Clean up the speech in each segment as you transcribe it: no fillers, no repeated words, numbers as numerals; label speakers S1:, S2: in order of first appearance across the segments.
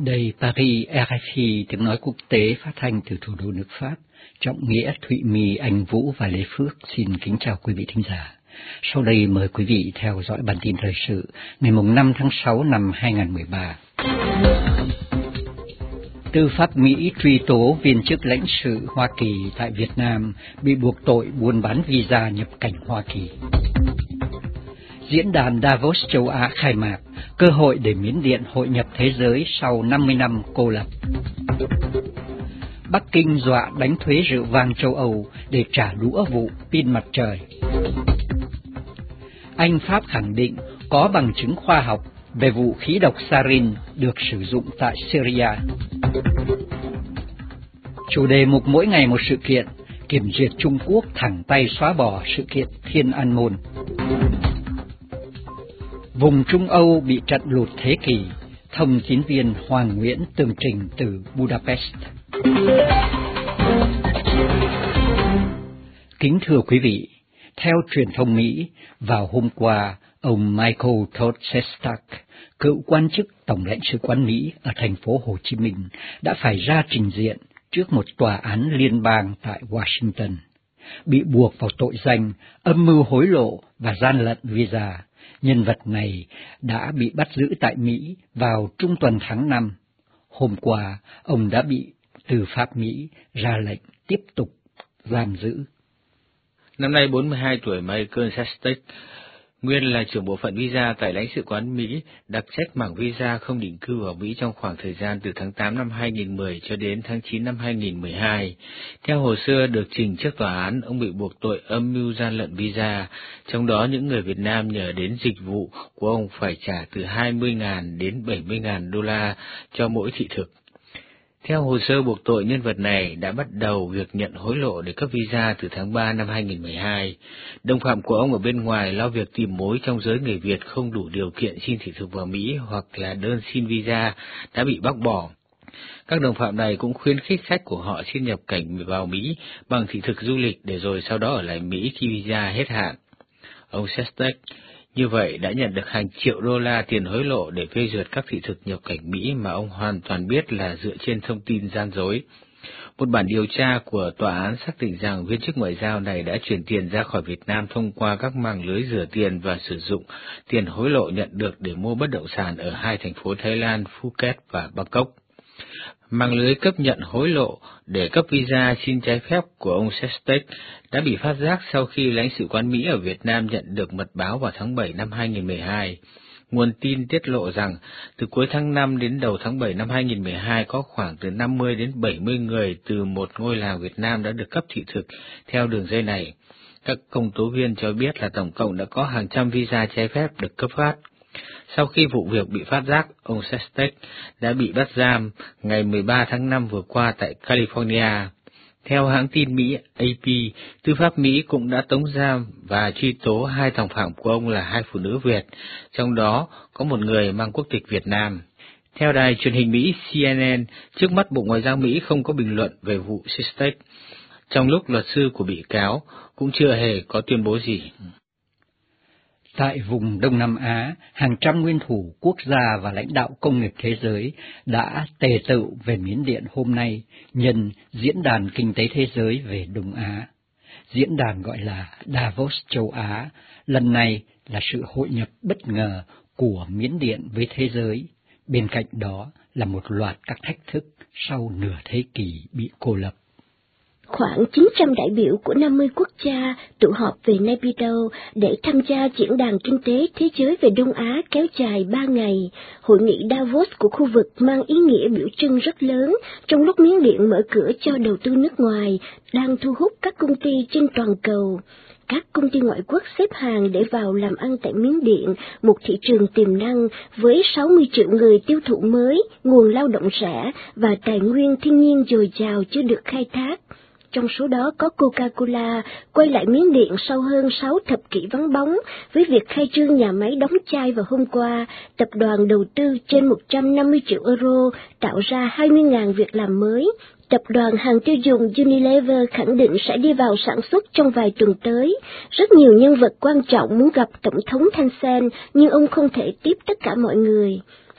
S1: Đây Paris, RFI, tiếng nói quốc tế phát thanh từ thủ đô nước Pháp. Trọng Nghĩa, Thụy My, Anh Vũ và Lê Phước xin kính chào quý vị thính giả. Sau đây mời quý vị theo dõi bản tin thời sự ngày 5 tháng 6 năm 2013. Tư pháp Mỹ truy tố viên chức lãnh sự Hoa Kỳ tại Việt Nam bị buộc tội buôn bán visa nhập cảnh Hoa Kỳ. Diễn đàn Davos châu Á khai mạc, cơ hội để Miến Điện hội nhập thế giới sau 50 năm cô lập. Bắc Kinh dọa đánh thuế rượu vang châu Âu để trả đũa vụ pin mặt trời. Anh Pháp khẳng định có bằng chứng khoa học về vụ khí độc sarin được sử dụng tại Syria. Chủ đề mục mỗi ngày một sự kiện, kiểm duyệt Trung Quốc thẳng tay xóa bỏ sự kiện Thiên An Môn. Vùng Trung Âu bị trận lụt thế kỷ, thông tín viên Hoàng Nguyễn tường trình từ Budapest. Kính thưa quý vị, theo truyền thông Mỹ, vào hôm qua, ông Michael Todd Sestak, cựu quan chức Tổng lãnh sự quán Mỹ ở thành phố Hồ Chí Minh, đã phải ra trình diện trước một tòa án liên bang tại Washington, bị buộc vào tội danh âm mưu hối lộ và gian lận visa. Nhân vật này đã bị bắt giữ tại Mỹ vào trung tuần tháng 5. Hôm qua, ông đã bị tư pháp Mỹ ra lệnh tiếp tục giam giữ.
S2: Năm nay 42 tuổi, Michael Sestak, nguyên là trưởng bộ phận visa tại lãnh sự quán Mỹ, đặc trách mảng visa không định cư ở Mỹ trong khoảng thời gian từ tháng 8 năm 2010 cho đến tháng 9 năm 2012. Theo hồ sơ được trình trước tòa án, ông bị buộc tội âm mưu gian lận visa, trong đó những người Việt Nam nhờ đến dịch vụ của ông phải trả từ 20.000 đến 70.000 đô la cho mỗi thị thực. Theo hồ sơ buộc tội, nhân vật này đã bắt đầu việc nhận hối lộ để cấp visa từ tháng 3 năm 2012. Đồng phạm của ông ở bên ngoài lo việc tìm mối trong giới người Việt không đủ điều kiện xin thị thực vào Mỹ hoặc là đơn xin visa đã bị bác bỏ. Các đồng phạm này cũng khuyến khích khách của họ xin nhập cảnh vào Mỹ bằng thị thực du lịch để rồi sau đó ở lại Mỹ khi visa hết hạn. Ông Sestak như vậy đã nhận được hàng triệu đô la tiền hối lộ để phê duyệt các thị thực nhập cảnh Mỹ mà ông hoàn toàn biết là dựa trên thông tin gian dối. Một bản điều tra của tòa án xác định rằng viên chức ngoại giao này đã chuyển tiền ra khỏi Việt Nam thông qua các mạng lưới rửa tiền và sử dụng tiền hối lộ nhận được để mua bất động sản ở hai thành phố Thái Lan, Phuket và Bangkok. Mạng lưới cấp nhận hối lộ để cấp visa xin trái phép của ông Sestak đã bị phát giác sau khi lãnh sự quán Mỹ ở Việt Nam nhận được mật báo vào tháng 7 năm 2012. Nguồn tin tiết lộ rằng từ cuối tháng 5 đến đầu tháng 7 năm 2012 có khoảng từ 50 đến 70 người từ một ngôi làng Việt Nam đã được cấp thị thực theo đường dây này. Các công tố viên cho biết là tổng cộng đã có hàng trăm visa trái phép được cấp phát. Sau khi vụ việc bị phát giác, ông Sestak đã bị bắt giam ngày 13 tháng 5 vừa qua tại California. Theo hãng tin Mỹ AP, tư pháp Mỹ cũng đã tống giam và truy tố hai đồng phạm của ông là hai phụ nữ Việt, trong đó có một người mang quốc tịch Việt Nam. Theo đài truyền hình Mỹ CNN, trước mắt Bộ Ngoại giao Mỹ không có bình luận về vụ Sestak, trong lúc luật sư của bị cáo cũng chưa hề có tuyên bố gì.
S1: Tại vùng Đông Nam Á, hàng trăm nguyên thủ quốc gia và lãnh đạo công nghiệp thế giới đã tề tựu về Miến Điện hôm nay nhân Diễn đàn Kinh tế Thế giới về Đông Á. Diễn đàn gọi là Davos châu Á, lần này là sự hội nhập bất ngờ của Miến Điện với thế giới. Bên cạnh đó là một loạt các thách thức sau nửa thế kỷ bị cô lập.
S3: Khoảng 900 đại biểu của 50 quốc gia tụ họp về Naypyidaw để tham gia Diễn đàn Kinh tế Thế giới về Đông Á kéo dài 3 ngày. Hội nghị Davos của khu vực mang ý nghĩa biểu trưng rất lớn trong lúc Miến Điện mở cửa cho đầu tư nước ngoài, đang thu hút các công ty trên toàn cầu. Các công ty ngoại quốc xếp hàng để vào làm ăn tại Miến Điện, một thị trường tiềm năng với 60 triệu người tiêu thụ mới, nguồn lao động rẻ và tài nguyên thiên nhiên dồi dào chưa được khai thác. Trong số đó có Coca-Cola quay lại Miến Điện sau hơn 6 thập kỷ vắng bóng với việc khai trương nhà máy đóng chai vào hôm qua. Tập đoàn đầu tư trên 150 triệu euro tạo ra 20.000 việc làm mới. Tập đoàn hàng tiêu dùng Unilever khẳng định sẽ đi vào sản xuất trong vài tuần tới. Rất nhiều nhân vật quan trọng muốn gặp Tổng thống Thein Sein, nhưng ông không thể tiếp tất cả mọi người.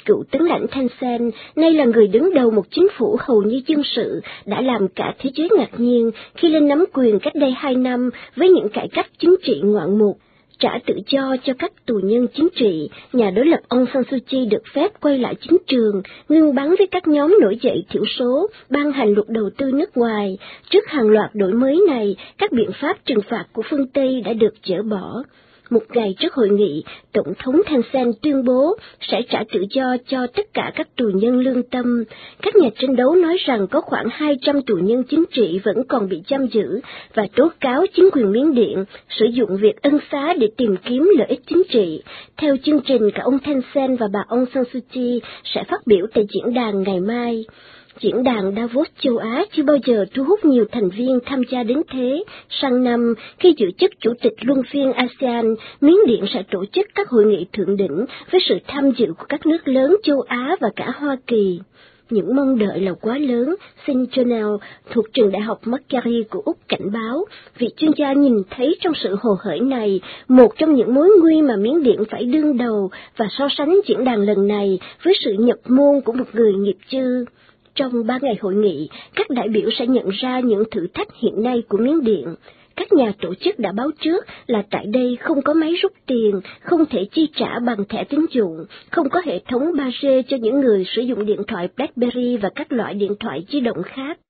S3: cựu tướng lãnh Thein Sein, nay là người đứng đầu một chính phủ hầu như dân sự, đã làm cả thế giới ngạc nhiên khi lên nắm quyền cách đây 2 năm với những cải cách chính trị ngoạn mục. Trả tự do cho các tù nhân chính trị, nhà đối lập Aung San Suu Kyi được phép quay lại chính trường, ngưng bắn với các nhóm nổi dậy thiểu số, ban hành luật đầu tư nước ngoài. Trước hàng loạt đổi mới này, các biện pháp trừng phạt của phương Tây đã được dỡ bỏ. Một ngày trước hội nghị, Tổng thống Thein Sein tuyên bố sẽ trả tự do cho tất cả các tù nhân lương tâm. Các nhà tranh đấu nói rằng có khoảng 200 tù nhân chính trị vẫn còn bị giam giữ và tố cáo chính quyền Miến Điện sử dụng việc ân xá để tìm kiếm lợi ích chính trị. Theo chương trình, cả ông Thein Sein và bà Aung San Suu Kyi sẽ phát biểu tại diễn đàn ngày mai. Diễn đàn Davos châu Á chưa bao giờ thu hút nhiều thành viên tham gia đến thế. Sang năm, khi giữ chức Chủ tịch luân phiên ASEAN, Miến Điện sẽ tổ chức các hội nghị thượng đỉnh với sự tham dự của các nước lớn châu Á và cả Hoa Kỳ. Những mong đợi là quá lớn, Sinh Jonell thuộc trường đại học Macquarie của Úc cảnh báo, vị chuyên gia nhìn thấy trong sự hồ hởi này một trong những mối nguy mà Miến Điện phải đương đầu và so sánh diễn đàn lần này với sự nhập môn của một người nghiệp chư. Trong 3 ngày hội nghị, các đại biểu sẽ nhận ra những thử thách hiện nay của Miến Điện. Các nhà tổ chức đã báo trước là tại đây không có máy rút tiền, không thể chi trả bằng thẻ tín dụng, không có hệ thống 3G cho những người sử dụng điện thoại BlackBerry và các loại điện thoại di động khác.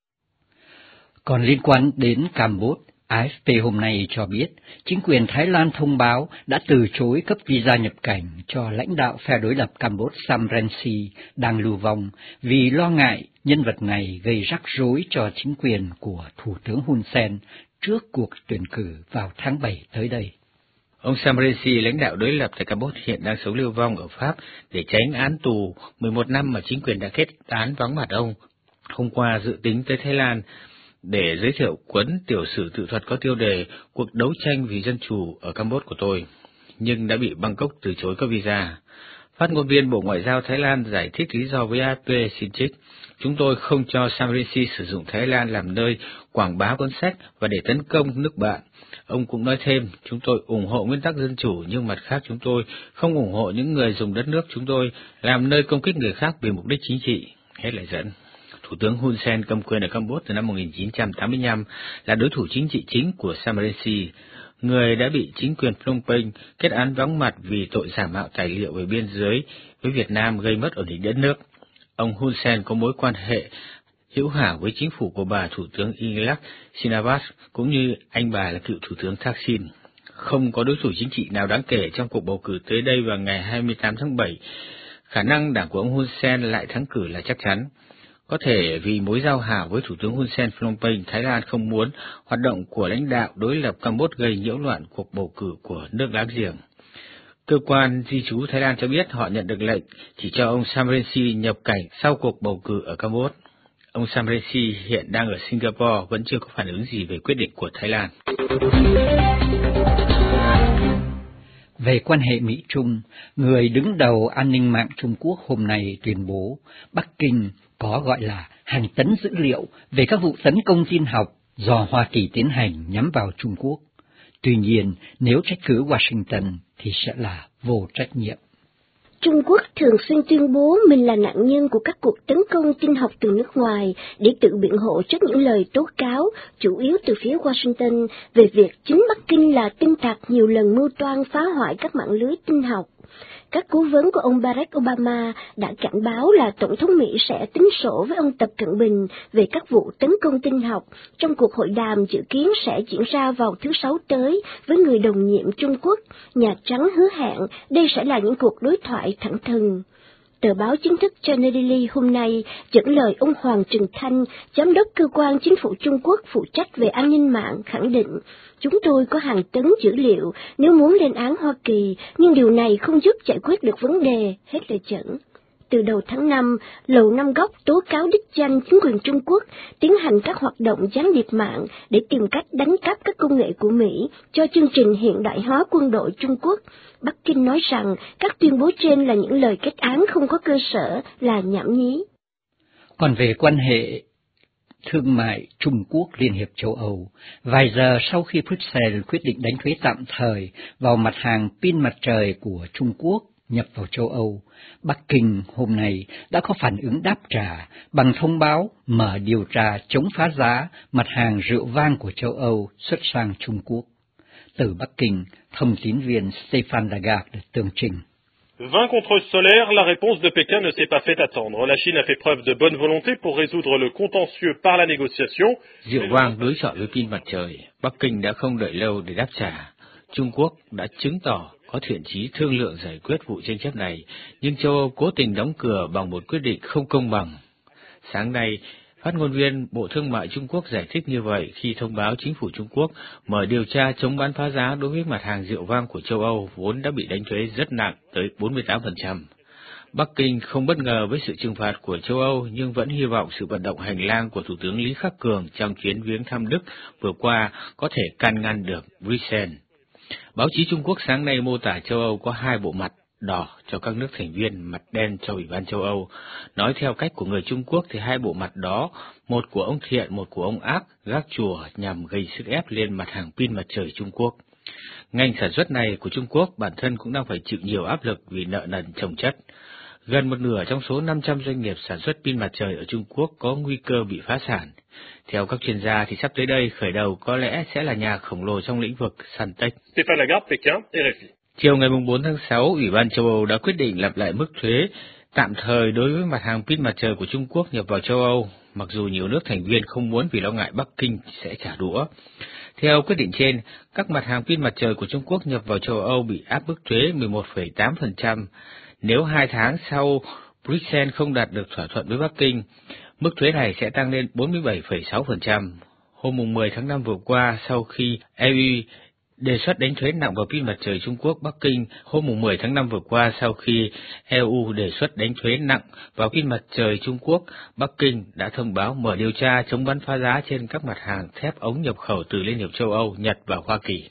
S1: Còn liên quan đến Campuchia, AFP hôm nay cho biết, chính quyền Thái Lan thông báo đã từ chối cấp visa nhập cảnh cho lãnh đạo phe đối lập Campuchia Sam Rainsy đang lưu vong vì lo ngại nhân vật này gây rắc rối cho chính quyền của Thủ tướng Hun Sen trước cuộc tuyển cử vào tháng 7 tới đây.
S2: Ông Sam Rainsy, lãnh đạo đối lập tại Campuchia, hiện đang sống lưu vong ở Pháp để tránh án tù 11 năm mà chính quyền đã kết án vắng mặt ông. Hôm qua dự tính tới Thái Lan để giới thiệu cuốn tiểu sử tự thuật có tiêu đề Cuộc đấu tranh vì dân chủ ở Campuchia của tôi, nhưng đã bị Bangkok từ chối cấp visa. Phát ngôn viên Bộ Ngoại giao Thái Lan giải thích lý do với AFP xin trích: "Chúng tôi không cho Sam Rainsy sử dụng Thái Lan làm nơi quảng bá cuốn sách và để tấn công nước bạn." Ông cũng nói thêm, "Chúng tôi ủng hộ nguyên tắc dân chủ, nhưng mặt khác chúng tôi không ủng hộ những người dùng đất nước chúng tôi làm nơi công kích người khác vì mục đích chính trị." Hết lời dẫn. Thủ tướng Hun Sen cầm quyền ở Campuchia từ năm 1985 là đối thủ chính trị chính của Sam Rainsy, người đã bị chính quyền Phnom Penh kết án vắng mặt vì tội giả mạo tài liệu về biên giới với Việt Nam gây mất ổn định đất nước. Ông Hun Sen có mối quan hệ hữu hảo với chính phủ của bà Thủ tướng Yingluck Shinawatra cũng như anh bà là cựu Thủ tướng Thaksin. Không có đối thủ chính trị nào đáng kể trong cuộc bầu cử tới đây vào ngày 28 tháng 7. Khả năng đảng của ông Hun Sen lại thắng cử là chắc chắn. Có thể vì mối giao hảo với Thủ tướng Hun Sen Phnom Penh, Thái Lan không muốn hoạt động của lãnh đạo đối lập Campuchia gây nhiễu loạn cuộc bầu cử của nước láng giềng. Cơ quan di trú Thái Lan cho biết họ nhận được lệnh chỉ cho ông Sam Rainsy nhập cảnh sau cuộc bầu cử ở Campuchia. Ông Sam Rainsy hiện đang ở Singapore, vẫn chưa có phản ứng gì về quyết định của Thái Lan.
S1: Về quan hệ Mỹ-Trung, người đứng đầu an ninh mạng Trung Quốc hôm nay tuyên bố Bắc Kinh có gọi là hàng tấn dữ liệu về các vụ tấn công tin học do Hoa Kỳ tiến hành nhắm vào Trung Quốc. Tuy nhiên, nếu trách cứ Washington thì sẽ là vô trách nhiệm.
S3: Trung Quốc thường xuyên tuyên bố mình là nạn nhân của các cuộc tấn công tin học từ nước ngoài để tự biện hộ trước những lời tố cáo, chủ yếu từ phía Washington, về việc chính Bắc Kinh là tin tặc nhiều lần mưu toan phá hoại các mạng lưới tin học. Các cố vấn của ông Barack Obama đã cảnh báo là Tổng thống Mỹ sẽ tính sổ với ông Tập Cận Bình về các vụ tấn công tin học trong cuộc hội đàm dự kiến sẽ diễn ra vào thứ Sáu tới với người đồng nhiệm Trung Quốc. Nhà Trắng hứa hẹn đây sẽ là những cuộc đối thoại thẳng thừng. Tờ báo chính thức China Daily hôm nay dẫn lời ông Hoàng Trừng Thanh, giám đốc cơ quan chính phủ Trung Quốc phụ trách về an ninh mạng, khẳng định, chúng tôi có hàng tấn dữ liệu nếu muốn lên án Hoa Kỳ, nhưng điều này không giúp giải quyết được vấn đề, hết lời dẫn. Từ đầu tháng 5, Lầu Năm Góc tố cáo đích danh chính quyền Trung Quốc tiến hành các hoạt động gián điệp mạng để tìm cách đánh cắp các công nghệ của Mỹ cho chương trình hiện đại hóa quân đội Trung Quốc. Bắc Kinh nói rằng các tuyên bố trên là những lời kết án không có cơ sở, là nhảm nhí.
S1: Còn về quan hệ thương mại Trung Quốc-Liên hiệp châu Âu, vài giờ sau khi Brussels quyết định đánh thuế tạm thời vào mặt hàng pin mặt trời của Trung Quốc nhập vào châu Âu, Bắc Kinh hôm nay đã có phản ứng đáp trả bằng thông báo mở điều tra chống phá giá mặt hàng rượu vang của châu Âu xuất sang Trung Quốc. Từ Bắc Kinh, thông tín viên Stéphane Lagarde tường trình.
S4: Vin contre solaire, la réponse de Pékin ne s'est pas fait attendre. La Chine a fait preuve de bonne volonté pour résoudre le contentieux par la négociation.
S2: Rượu vang đối chọi với pin mặt trời, Bắc Kinh đã không đợi lâu để đáp trả. Trung Quốc đã chứng tỏ có thiện chí thương lượng giải quyết vụ tranh chấp này, nhưng châu Âu cố tình đóng cửa bằng một quyết định không công bằng. Sáng nay, phát ngôn viên Bộ Thương mại Trung Quốc giải thích như vậy khi thông báo chính phủ Trung Quốc mở điều tra chống bán phá giá đối với mặt hàng rượu vang của châu Âu vốn đã bị đánh thuế rất nặng tới 48%. Bắc Kinh không bất ngờ với sự trừng phạt của châu Âu nhưng vẫn hy vọng sự vận động hành lang của Thủ tướng Lý Khắc Cường trong chuyến viếng thăm Đức vừa qua có thể can ngăn được Bruxelles. Báo chí Trung Quốc sáng nay mô tả châu Âu có hai bộ mặt đỏ cho các nước thành viên, mặt đen cho Ủy ban châu Âu. Nói theo cách của người Trung Quốc thì hai bộ mặt đó, một của ông thiện, một của ông ác, gác chùa nhằm gây sức ép lên mặt hàng pin mặt trời Trung Quốc. Ngành sản xuất này của Trung Quốc bản thân cũng đang phải chịu nhiều áp lực vì nợ nần chồng chất. Gần một nửa trong số 500 doanh nghiệp sản xuất pin mặt trời ở Trung Quốc có nguy cơ bị phá sản. Theo các chuyên gia thì sắp tới đây khởi đầu có lẽ sẽ là nhà khổng lồ trong lĩnh vực Santec.
S4: Stéphane Lagarde, Pékin, RFI.
S2: Chiều ngày 4 tháng 6, Ủy ban châu Âu đã quyết định lặp lại mức thuế tạm thời đối với mặt hàng pin mặt trời của Trung Quốc nhập vào châu Âu, mặc dù nhiều nước thành viên không muốn vì lo ngại Bắc Kinh sẽ trả đũa. Theo quyết định trên, các mặt hàng pin mặt trời của Trung Quốc nhập vào châu Âu bị áp mức thuế 11,8%. Nếu 2 tháng sau Bruxelles không đạt được thỏa thuận với Bắc Kinh, mức thuế này sẽ tăng lên 47,6%. Hôm 10 tháng 5 vừa qua, sau khi EU đề xuất đánh thuế nặng vào pin mặt trời Trung Quốc, Bắc Kinh hôm 10 tháng 5 vừa qua sau khi EU đề xuất đánh thuế nặng vào pin mặt trời Trung Quốc, Bắc Kinh đã thông báo mở điều tra chống bán phá giá trên các mặt hàng thép ống nhập khẩu từ Liên hiệp châu Âu, Nhật và Hoa Kỳ.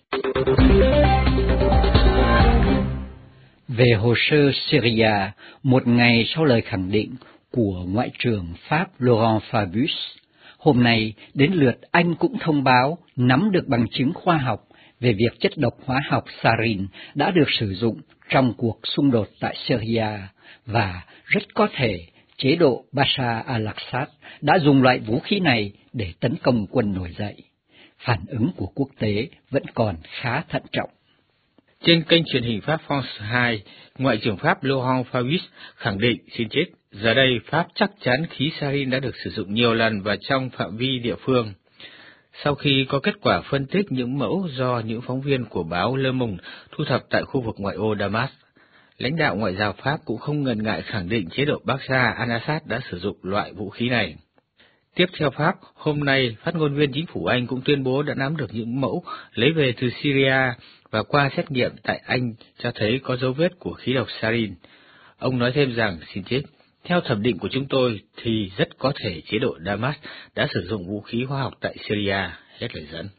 S1: Về hồ sơ Syria, một ngày sau lời khẳng định của Ngoại trưởng Pháp Laurent Fabius, hôm nay đến lượt Anh cũng thông báo nắm được bằng chứng khoa học về việc chất độc hóa học sarin đã được sử dụng trong cuộc xung đột tại Syria và rất có thể chế độ Bashar al-Assad đã dùng loại vũ khí này để tấn công quân nổi dậy. Phản ứng của quốc tế vẫn còn khá thận trọng.
S2: Trên kênh truyền hình Pháp France 2, Ngoại trưởng Pháp Laurent Fabius khẳng định, xin chết, giờ đây Pháp chắc chắn khí sarin đã được sử dụng nhiều lần và trong phạm vi địa phương. Sau khi có kết quả phân tích những mẫu do những phóng viên của báo Le Monde thu thập tại khu vực ngoại ô Damas, lãnh đạo ngoại giao Pháp cũng không ngần ngại khẳng định chế độ Bashar al-Assad đã sử dụng loại vũ khí này. Tiếp theo Pháp, hôm nay, phát ngôn viên chính phủ Anh cũng tuyên bố đã nắm được những mẫu lấy về từ Syria và qua xét nghiệm tại Anh cho thấy có dấu vết của khí độc sarin. Ông nói thêm rằng, xin chết, theo thẩm định của chúng tôi thì rất có thể chế độ Damas đã sử dụng vũ khí hóa học tại Syria, hết lời dẫn.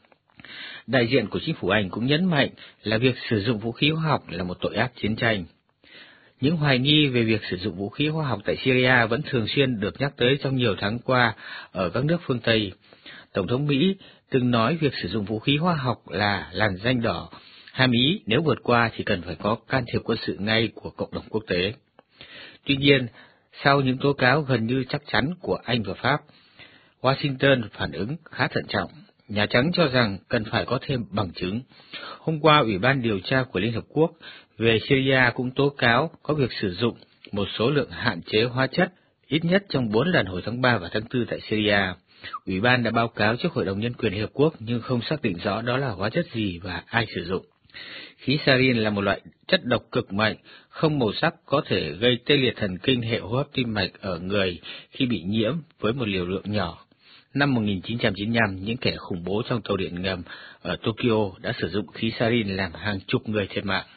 S2: Đại diện của chính phủ Anh cũng nhấn mạnh là việc sử dụng vũ khí hóa học là một tội ác chiến tranh. Những hoài nghi về việc sử dụng vũ khí hóa học tại Syria vẫn thường xuyên được nhắc tới trong nhiều tháng qua ở các nước phương Tây. Tổng thống Mỹ từng nói việc sử dụng vũ khí hóa học là làn ranh đỏ, hàm ý nếu vượt qua thì cần phải có can thiệp quân sự ngay của cộng đồng quốc tế. Tuy nhiên, sau những tố cáo gần như chắc chắn của Anh và Pháp, Washington phản ứng khá thận trọng. Nhà Trắng cho rằng cần phải có thêm bằng chứng. Hôm qua, Ủy ban điều tra của Liên Hợp Quốc về Syria cũng tố cáo có việc sử dụng một số lượng hạn chế hóa chất, ít nhất trong 4 lần hồi tháng 3 và tháng 4 tại Syria. Ủy ban đã báo cáo trước Hội đồng Nhân quyền Liên Hợp Quốc nhưng không xác định rõ đó là hóa chất gì và ai sử dụng. Khí sarin là một loại chất độc cực mạnh, không màu sắc có thể gây tê liệt thần kinh hệ hô hấp tim mạch ở người khi bị nhiễm với một liều lượng nhỏ. Năm 1995, những kẻ khủng bố trong tàu điện ngầm ở Tokyo đã sử dụng khí sarin làm hàng chục người thiệt mạng.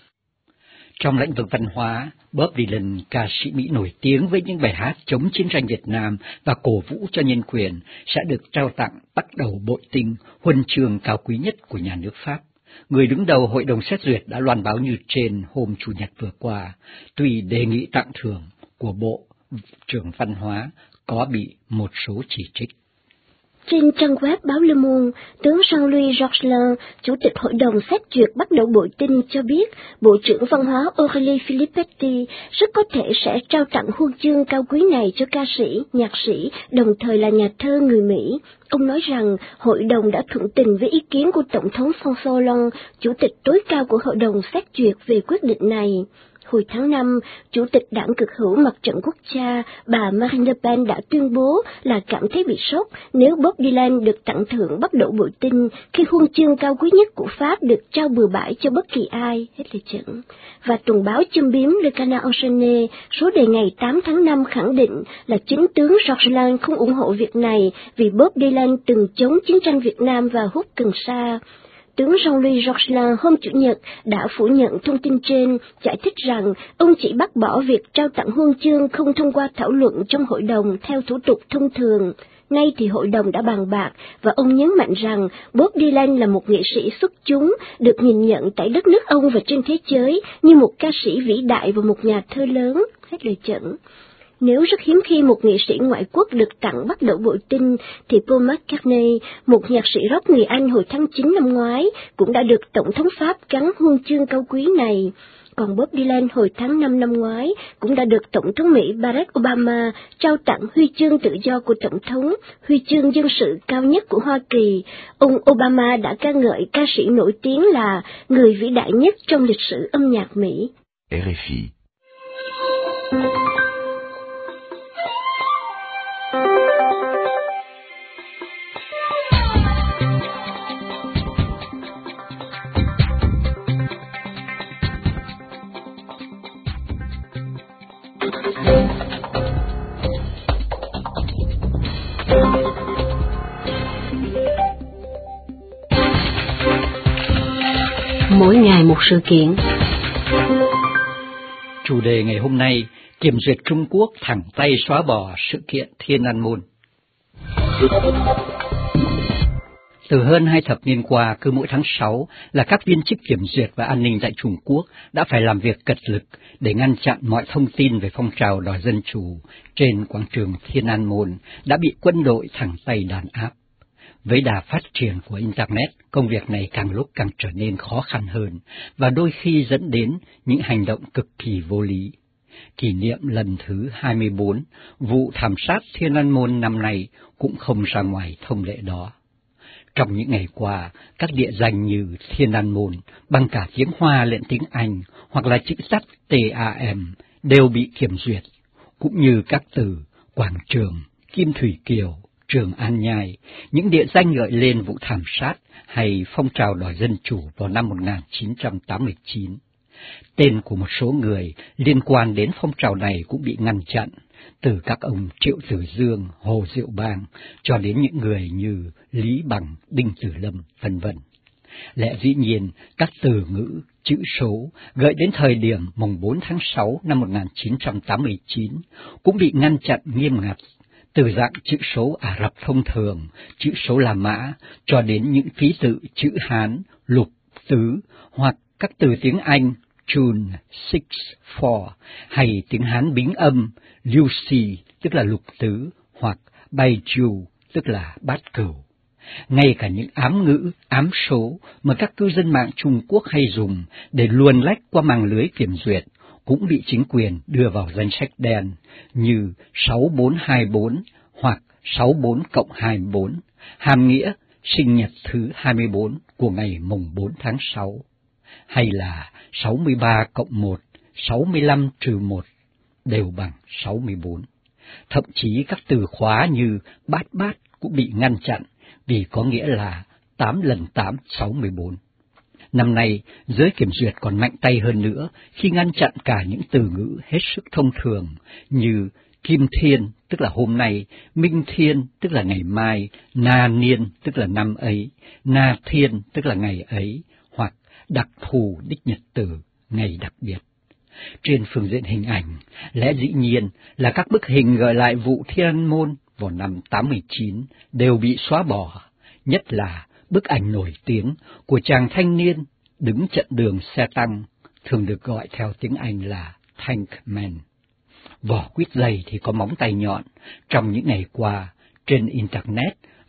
S1: Trong lĩnh vực văn hóa, Bob Dylan, ca sĩ Mỹ nổi tiếng với những bài hát chống chiến tranh Việt Nam và cổ vũ cho nhân quyền, sẽ được trao tặng bắt đầu bội tinh, huân chương cao quý nhất của nhà nước Pháp. Người đứng đầu hội đồng xét duyệt đã loan báo như trên hôm Chủ nhật vừa qua, tuy đề nghị tặng thưởng của Bộ trưởng Văn hóa có bị một số chỉ trích.
S3: Trên trang web báo Le Monde, tướng Jean-Louis Georgelin, Chủ tịch Hội đồng xét duyệt bắt đầu bội tinh cho biết, Bộ trưởng Văn hóa Aurélie Filippetti rất có thể sẽ trao tặng huân chương cao quý này cho ca sĩ, nhạc sĩ, đồng thời là nhà thơ người Mỹ. Ông nói rằng Hội đồng đã thuận tình với ý kiến của Tổng thống François Hollande, Chủ tịch tối cao của Hội đồng xét duyệt về quyết định này. Hồi tháng 5, Chủ tịch Đảng Cực hữu Mặt trận Quốc gia, bà Marine Le Pen đã tuyên bố là cảm thấy bị sốc nếu Bob Dylan được tặng thưởng bắt đầu bội tinh khi huân chương cao quý nhất của Pháp được trao bừa bãi cho bất kỳ ai, hết lời chẩn. Và tuần báo châm biếm Le Canard Enchaîné số đề ngày 8 tháng 5 khẳng định là chính tướng Georgelin không ủng hộ việc này vì Bob Dylan từng chống chiến tranh Việt Nam và hút cần sa. Tướng Jean-Louis Georgelin hôm Chủ nhật đã phủ nhận thông tin trên, giải thích rằng ông chỉ bác bỏ việc trao tặng huân chương không thông qua thảo luận trong hội đồng theo thủ tục thông thường. Nay thì hội đồng đã bàn bạc và ông nhấn mạnh rằng Bob Dylan là một nghệ sĩ xuất chúng, được nhìn nhận tại đất nước ông và trên thế giới như một ca sĩ vĩ đại và một nhà thơ lớn, hết lời chẩn. Nếu rất hiếm khi một nghệ sĩ ngoại quốc được tặng bắt đầu bội tinh, thì Paul McCartney, một nhạc sĩ rock người Anh hồi tháng 9 năm ngoái, cũng đã được Tổng thống Pháp gắn huân chương cao quý này. Còn Bob Dylan hồi tháng 5 năm ngoái cũng đã được Tổng thống Mỹ Barack Obama trao tặng huy chương tự do của Tổng thống, huy chương dân sự cao nhất của Hoa Kỳ. Ông Obama đã ca ngợi ca sĩ nổi tiếng là người vĩ đại nhất trong lịch sử âm nhạc Mỹ.
S5: RFI.
S3: Mỗi ngày một sự kiện.
S1: Chủ đề ngày hôm nay, kiểm duyệt Trung Quốc thẳng tay xóa bỏ sự kiện Thiên An Môn. Từ hơn 2 thập niên qua, cứ mỗi tháng 6 là các viên chức kiểm duyệt và an ninh tại Trung Quốc đã phải làm việc cật lực để ngăn chặn mọi thông tin về phong trào đòi dân chủ trên quảng trường Thiên An Môn đã bị quân đội thẳng tay đàn áp. Với đà phát triển của Internet, công việc này càng lúc càng trở nên khó khăn hơn và đôi khi dẫn đến những hành động cực kỳ vô lý. Kỷ niệm lần thứ 24, vụ thảm sát Thiên An Môn năm nay cũng không ra ngoài thông lệ đó. Trong những ngày qua, các địa danh như Thiên An Môn bằng cả tiếng Hoa lẫn tiếng Anh hoặc là chữ tắt TAM đều bị kiểm duyệt, cũng như các từ quảng trường, Kim Thủy Kiều, Trường An Nhai, những địa danh gợi lên vụ thảm sát hay phong trào đòi dân chủ vào năm 1989. Tên của một số người liên quan đến phong trào này cũng bị ngăn chặn, từ các ông Triệu Tử Dương, Hồ Diệu Bang, cho đến những người như Lý Bằng, Đinh Tử Lâm, vân vân. Lẽ dĩ nhiên, các từ ngữ, chữ số gợi đến thời điểm mùng 4 tháng 6 năm 1989 cũng bị ngăn chặn nghiêm ngặt, từ dạng chữ số Ả Rập thông thường, chữ số La Mã, cho đến những ký tự chữ Hán, lục, tứ, hoặc các từ tiếng Anh, June, 6, 4, hay tiếng Hán bính âm, Lucy, tức là lục tứ, hoặc Baiju, tức là bát cửu. Ngay cả những ám ngữ, ám số mà các cư dân mạng Trung Quốc hay dùng để luồn lách qua màng lưới kiểm duyệt cũng bị chính quyền đưa vào danh sách đen như 6424 hoặc 64+24, hàm nghĩa sinh nhật thứ 24 của ngày mùng 4 tháng 6, hay là 63+1, 65-1 đều bằng 64. Thậm chí các từ khóa như bát bát cũng bị ngăn chặn vì có nghĩa là 8 lần 8, 64. Năm nay, giới kiểm duyệt còn mạnh tay hơn nữa khi ngăn chặn cả những từ ngữ hết sức thông thường như Kim Thiên, tức là hôm nay, Minh Thiên, tức là ngày mai, Na Niên, tức là năm ấy, Na Thiên, tức là ngày ấy, hoặc đặc thù đích nhật tử, ngày đặc biệt. Trên phương diện hình ảnh, lẽ dĩ nhiên là các bức hình gợi lại vụ Thiên An Môn vào năm 89 đều bị xóa bỏ, nhất là bức ảnh nổi tiếng của chàng thanh niên đứng chặn đường xe tăng, thường được gọi theo tiếng Anh là Tank Man. Vỏ quýt dày thì có móng tay nhọn. Trong những ngày qua, trên Internet,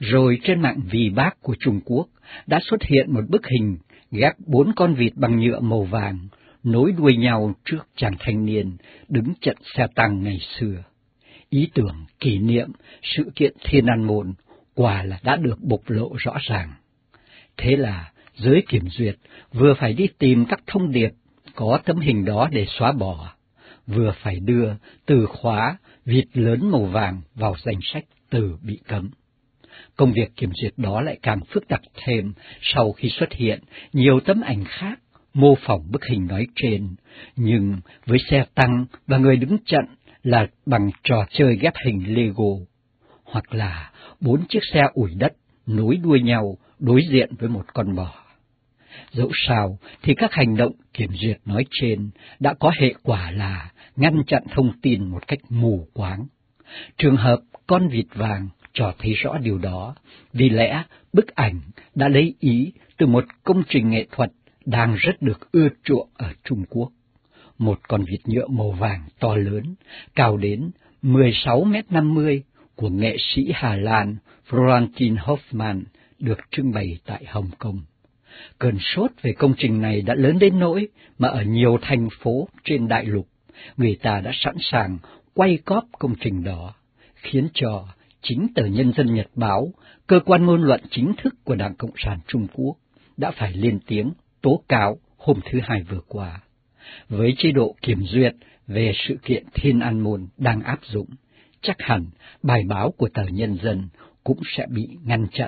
S1: Rồi trên mạng Vì Bác của Trung Quốc đã xuất hiện một bức hình ghép 4 con vịt bằng nhựa màu vàng nối đuôi nhau trước chàng thanh niên đứng trận xe tăng ngày xưa. Ý tưởng kỷ niệm sự kiện Thiên An Môn quả là đã được bộc lộ rõ ràng. Thế là giới kiểm duyệt vừa phải đi tìm các thông điệp có tấm hình đó để xóa bỏ, vừa phải đưa từ khóa vịt lớn màu vàng vào danh sách từ bị cấm. Công việc kiểm duyệt đó lại càng phức tạp thêm sau khi xuất hiện nhiều tấm ảnh khác mô phỏng bức hình nói trên, nhưng với xe tăng và người đứng trận là bằng trò chơi ghép hình Lego, hoặc là 4 chiếc xe ủi đất nối đuôi nhau đối diện với một con bò. Dẫu sao thì các hành động kiểm duyệt nói trên đã có hệ quả là ngăn chặn thông tin một cách mù quáng. Trường hợp con vịt vàng cho thấy rõ điều đó, vì lẽ bức ảnh đã lấy ý từ một công trình nghệ thuật đang rất được ưa chuộng ở Trung Quốc. Một con vịt nhựa màu vàng to lớn, cao đến 16,50 m của nghệ sĩ Hà Lan Florentin Hoffmann được trưng bày tại Hồng Kông. Cơn sốt về công trình này đã lớn đến nỗi mà ở nhiều thành phố trên đại lục, người ta đã sẵn sàng quay cóp công trình đó, khiến cho chính tờ Nhân dân Nhật Báo, cơ quan ngôn luận chính thức của Đảng Cộng sản Trung Quốc, đã phải lên tiếng tố cáo hôm thứ Hai vừa qua. Với chế độ kiểm duyệt về sự kiện Thiên An Môn đang áp dụng, chắc hẳn bài báo của tờ Nhân dân cũng sẽ bị ngăn chặn.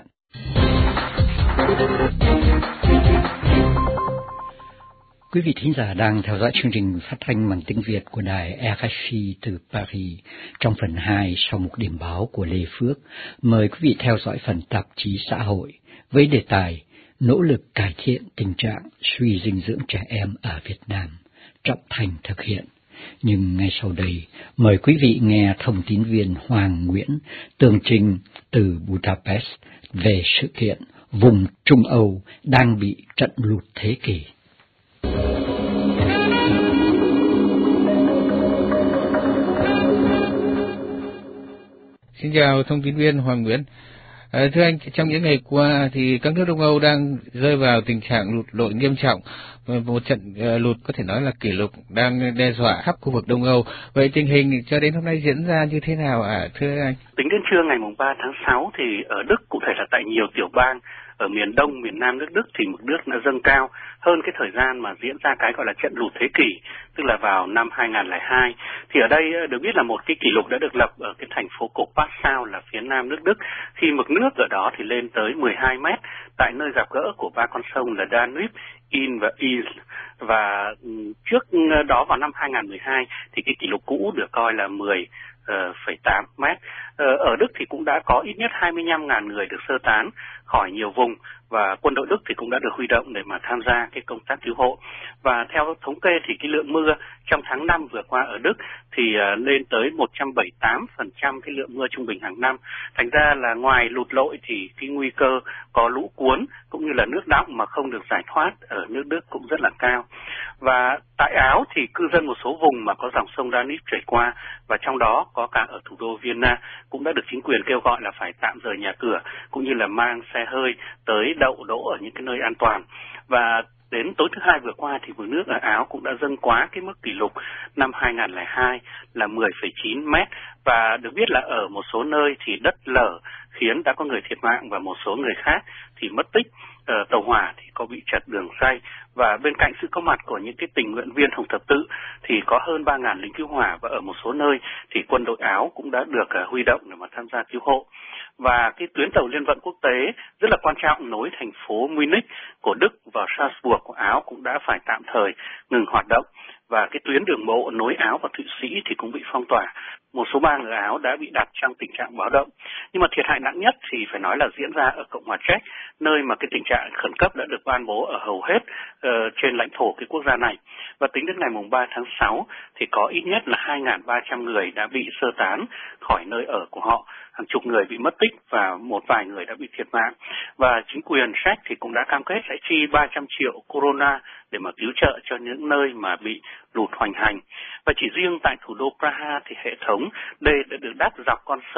S1: Quý vị thính giả đang theo dõi chương trình phát thanh bằng tiếng Việt của đài RFI từ Paris. Trong phần 2 sau một điểm báo của Lê Phước, mời quý vị theo dõi phần tạp chí xã hội với đề tài nỗ lực cải thiện tình trạng suy dinh dưỡng trẻ em ở Việt Nam, Trọng Thành thực hiện. Nhưng ngay sau đây, mời quý vị nghe thông tín viên Hoàng Nguyễn tường trình từ Budapest về sự kiện vùng Trung Âu đang bị trận lụt thế kỷ.
S2: Xin chào thông tín viên Hoàng Nguyễn. Thưa anh, trong những ngày qua thì các nước Đông Âu đang rơi vào tình trạng lụt lội nghiêm trọng. Một trận lụt có thể nói là kỷ lục đang đe dọa khắp khu vực Đông Âu. Vậy tình hình cho đến hôm nay diễn ra như thế nào ạ, thưa anh?
S5: Tính đến trưa ngày 3 tháng 6 thì ở Đức, cụ thể là tại nhiều tiểu bang ở miền Đông, miền Nam nước Đức thì mực nước đã dâng cao hơn cái thời gian mà diễn ra cái gọi là trận lụt thế kỷ, tức là vào năm 2002. Thì ở đây được biết là một cái kỷ lục đã được lập ở cái thành phố cổ Passau là phía nam nước Đức, khi mực nước ở đó thì lên tới 12 mét tại nơi gặp gỡ của ba con sông là Danube, Inn và Isle. Và trước đó vào năm 2012 thì cái kỷ lục cũ được coi là 10,8 mét. Ở Đức thì cũng đã có ít nhất 25.000 người được sơ tán khỏi nhiều vùng, và quân đội Đức thì cũng đã được huy động để mà tham gia cái công tác cứu hộ. Và theo thống kê thì cái lượng mưa trong tháng 5 vừa qua ở Đức thì lên tới 178% cái lượng mưa trung bình hàng năm. Thành ra là ngoài lụt lội thì cái nguy cơ có lũ cuốn cũng như là nước đọng mà không được giải thoát ở nước Đức cũng rất là cao. Và tại Áo thì cư dân một số vùng mà có dòng sông Danube chảy qua, và trong đó có cả ở thủ đô Vienna, cũng đã được chính quyền kêu gọi là phải tạm rời nhà cửa cũng như là mang xe hơi tới đậu đỗ ở những cái nơi an toàn. Và đến tối thứ Hai vừa qua thì mực nước ở Áo cũng đã dâng quá cái mức kỷ lục năm 2002 là 10,9 mét, và được biết là ở một số nơi thì đất lở khiến đã có người thiệt mạng và một số người khác thì mất tích. Tàu hỏa thì có bị trật đường ray, và bên cạnh sự có mặt của những cái tình nguyện viên Hồng Thập Tự thì có hơn 3.000 lính cứu hỏa, và ở một số nơi thì quân đội Áo cũng đã được huy động để mà tham gia cứu hộ. Và cái tuyến tàu liên vận quốc tế rất là quan trọng nối thành phố Munich của Đức vào Salzburg của Áo cũng đã phải tạm thời ngừng hoạt động, và cái tuyến đường bộ nối Áo và Thụy Sĩ thì cũng bị phong tỏa. Một số bang ở Áo đã bị đặt trong tình trạng báo động. Nhưng mà thiệt hại nặng nhất thì phải nói là diễn ra ở Cộng hòa Czech, nơi mà cái tình trạng khẩn cấp đã được ban bố ở hầu hết trên lãnh thổ cái quốc gia này. Và tính đến ngày 3 tháng 6 thì có ít nhất là 2.300 người đã bị sơ tán khỏi nơi ở của họ, hàng chục người bị mất tích và một vài người đã bị thiệt mạng. Và chính quyền Czech thì cũng đã cam kết sẽ chi 300 triệu corona để mà cứu trợ cho những nơi mà bị lụt hoành hành. Và chỉ riêng tại thủ đô Praha thì hệ thống đê đã được đắp dọc con sông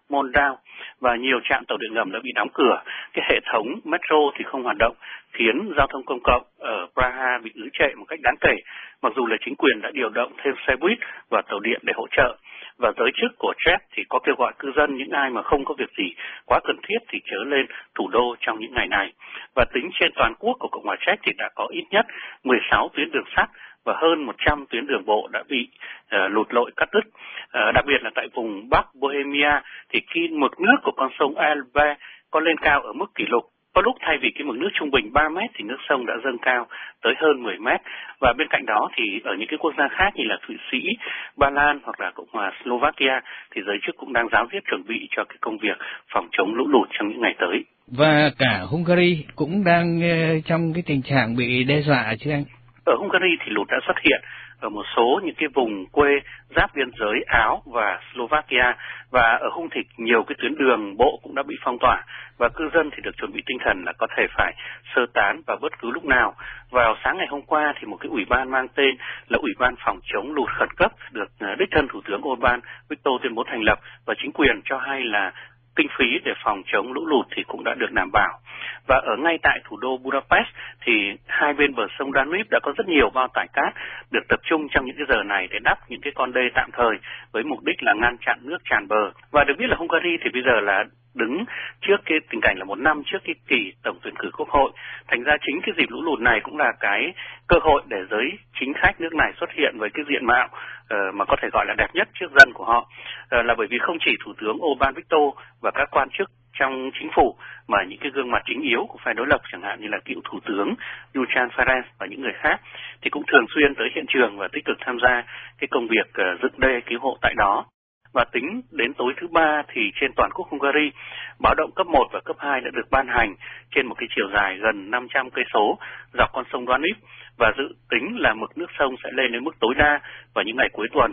S5: Moldau và nhiều trạm tàu điện ngầm đã bị đóng cửa. Cái hệ thống metro thì không hoạt động, khiến giao thông công cộng ở Praha bị ứ trệ một cách đáng kể, mặc dù là chính quyền đã điều động thêm xe buýt và tàu điện để hỗ trợ. Và giới chức của Czech thì có kêu gọi cư dân những ai mà không có việc gì quá cần thiết thì chớ lên thủ đô trong những ngày này. Và tính trên toàn quốc của Cộng hòa Czech thì đã có ít nhất 16 tuyến đường sắt và hơn 100 tuyến đường bộ đã bị lụt lội cắt đứt. Đặc biệt là tại vùng Bắc Bohemia thì khi mực nước của con sông Elbe có lên cao ở mức kỷ lục. Có lúc thay vì cái mực nước trung bình 3 mét thì nước sông đã dâng cao tới hơn 10 mét. Và bên cạnh đó thì ở những cái quốc gia khác như là Thụy Sĩ, Ba Lan hoặc là Cộng hòa Slovakia thì giới chức cũng đang ráo riết chuẩn bị cho cái công việc phòng chống lũ lụt trong những ngày tới.
S2: Và cả Hungary cũng đang trong cái tình trạng bị đe dọa chứ anh?
S5: Ở Hungary thì lụt đã xuất hiện ở một số những cái vùng quê giáp biên giới Áo và Slovakia, và ở Hung thì nhiều cái tuyến đường bộ cũng đã bị phong tỏa và cư dân thì được chuẩn bị tinh thần là có thể phải sơ tán vào bất cứ lúc nào. Vào sáng ngày hôm qua thì một cái ủy ban mang tên là Ủy ban phòng chống lụt khẩn cấp được đích thân Thủ tướng Orbán Viktor tuyên bố thành lập, và chính quyền cho hay là kinh phí để phòng chống lũ lụt thì cũng đã được đảm bảo. Và ở ngay tại thủ đô Budapest thì hai bên bờ sông Danube đã có rất nhiều bao tải cát được tập trung trong những cái giờ này để đắp những cái con đê tạm thời với mục đích là ngăn chặn nước tràn bờ. Và được biết là Hungary thì bây giờ là đứng trước cái tình cảnh là một năm trước cái kỳ tổng tuyển cử quốc hội. Thành ra chính cái dịp lũ lụt này cũng là cái cơ hội để giới chính khách nước này xuất hiện với cái diện mạo mà có thể gọi là đẹp nhất trước dân của họ, là bởi vì không chỉ Thủ tướng Orbán Viktor và các quan chức trong chính phủ mà những cái gương mặt chính yếu của phe đối lập chẳng hạn như là cựu Thủ tướng Dusan Ferenc và những người khác thì cũng thường xuyên tới hiện trường và tích cực tham gia cái công việc dựng đê cứu hộ tại đó. Và tính đến tối thứ Ba thì trên toàn quốc Hungary, báo động cấp 1 và cấp 2 đã được ban hành trên một cái chiều dài gần 500 cây số dọc con sông Danube, và dự tính là mực nước sông sẽ lên đến mức tối đa vào những ngày cuối tuần.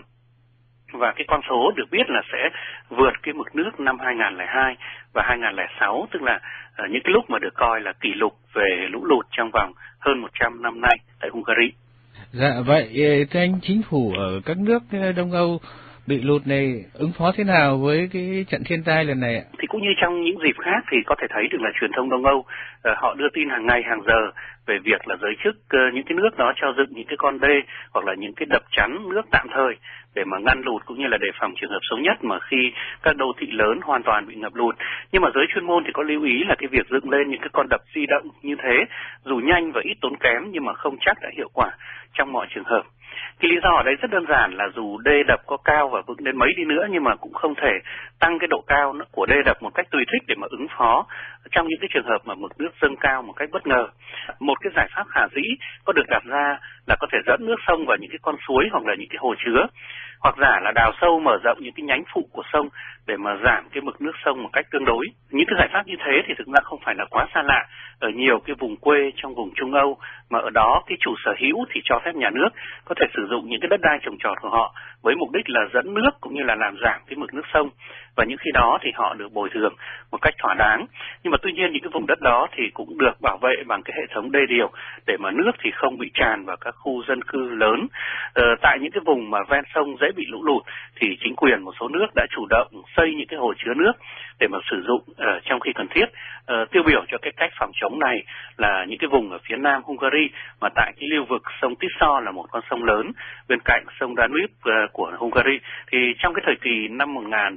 S5: Và cái con số được biết là sẽ vượt cái mực nước năm 2002 và 2006, tức là những cái lúc mà được coi là kỷ lục về lũ lụt trong vòng hơn 100 năm nay tại Hungary.
S2: Dạ vậy, thưa anh, chính phủ ở các nước Đông Âu bị lụt này ứng phó thế nào với cái trận thiên tai lần này ạ?
S5: Thì cũng như trong những dịp khác thì có thể thấy được là truyền thông Đông Âu họ đưa tin hàng ngày hàng giờ về việc là giới chức những cái nước đó cho dựng những cái con đê hoặc là những cái đập chắn nước tạm thời để mà ngăn lụt cũng như là đề phòng trường hợp xấu nhất mà khi các đô thị lớn hoàn toàn bị ngập lụt. Nhưng mà giới chuyên môn thì có lưu ý là cái việc dựng lên những cái con đập di động như thế dù nhanh và ít tốn kém nhưng mà không chắc đã hiệu quả trong mọi trường hợp. Cái lý do ở đây rất đơn giản là dù đê đập có cao và vững đến mấy đi nữa nhưng mà cũng không thể tăng cái độ cao của đê đập một cách tùy thích để mà ứng phó trong những cái trường hợp mà mực nước dâng cao một cách bất ngờ. Một cái giải pháp khả dĩ có được đặt ra là có thể dẫn nước sông vào những cái con suối hoặc là những cái hồ chứa, hoặc giả là đào sâu mở rộng những cái nhánh phụ của sông để mà giảm cái mực nước sông một cách tương đối. Những cái giải pháp như thế thì thực ra không phải là quá xa lạ ở nhiều cái vùng quê trong vùng Trung Âu, mà ở đó cái chủ sở hữu thì cho phép nhà nước có thể sử dụng những cái đất đai trồng trọt của họ với mục đích là dẫn nước cũng như là làm giảm cái mực nước sông, và những khi đó thì họ được bồi thường một cách thỏa đáng. Nhưng mà tuy nhiên những cái vùng đất đó thì cũng được bảo vệ bằng cái hệ thống đê điều để mà nước thì không bị tràn vào các khu dân cư lớn. Tại những cái vùng mà ven sông dễ bị lũ lụt thì chính quyền một số nước đã chủ động xây những cái hồ chứa nước để mà sử dụng trong khi cần thiết. Tiêu biểu cho cái cách phòng chống này là những cái vùng ở phía nam Hungary mà tại cái lưu vực sông Tisza là một con sông lớn bên cạnh sông Danube của Hungary, thì trong cái thời kỳ năm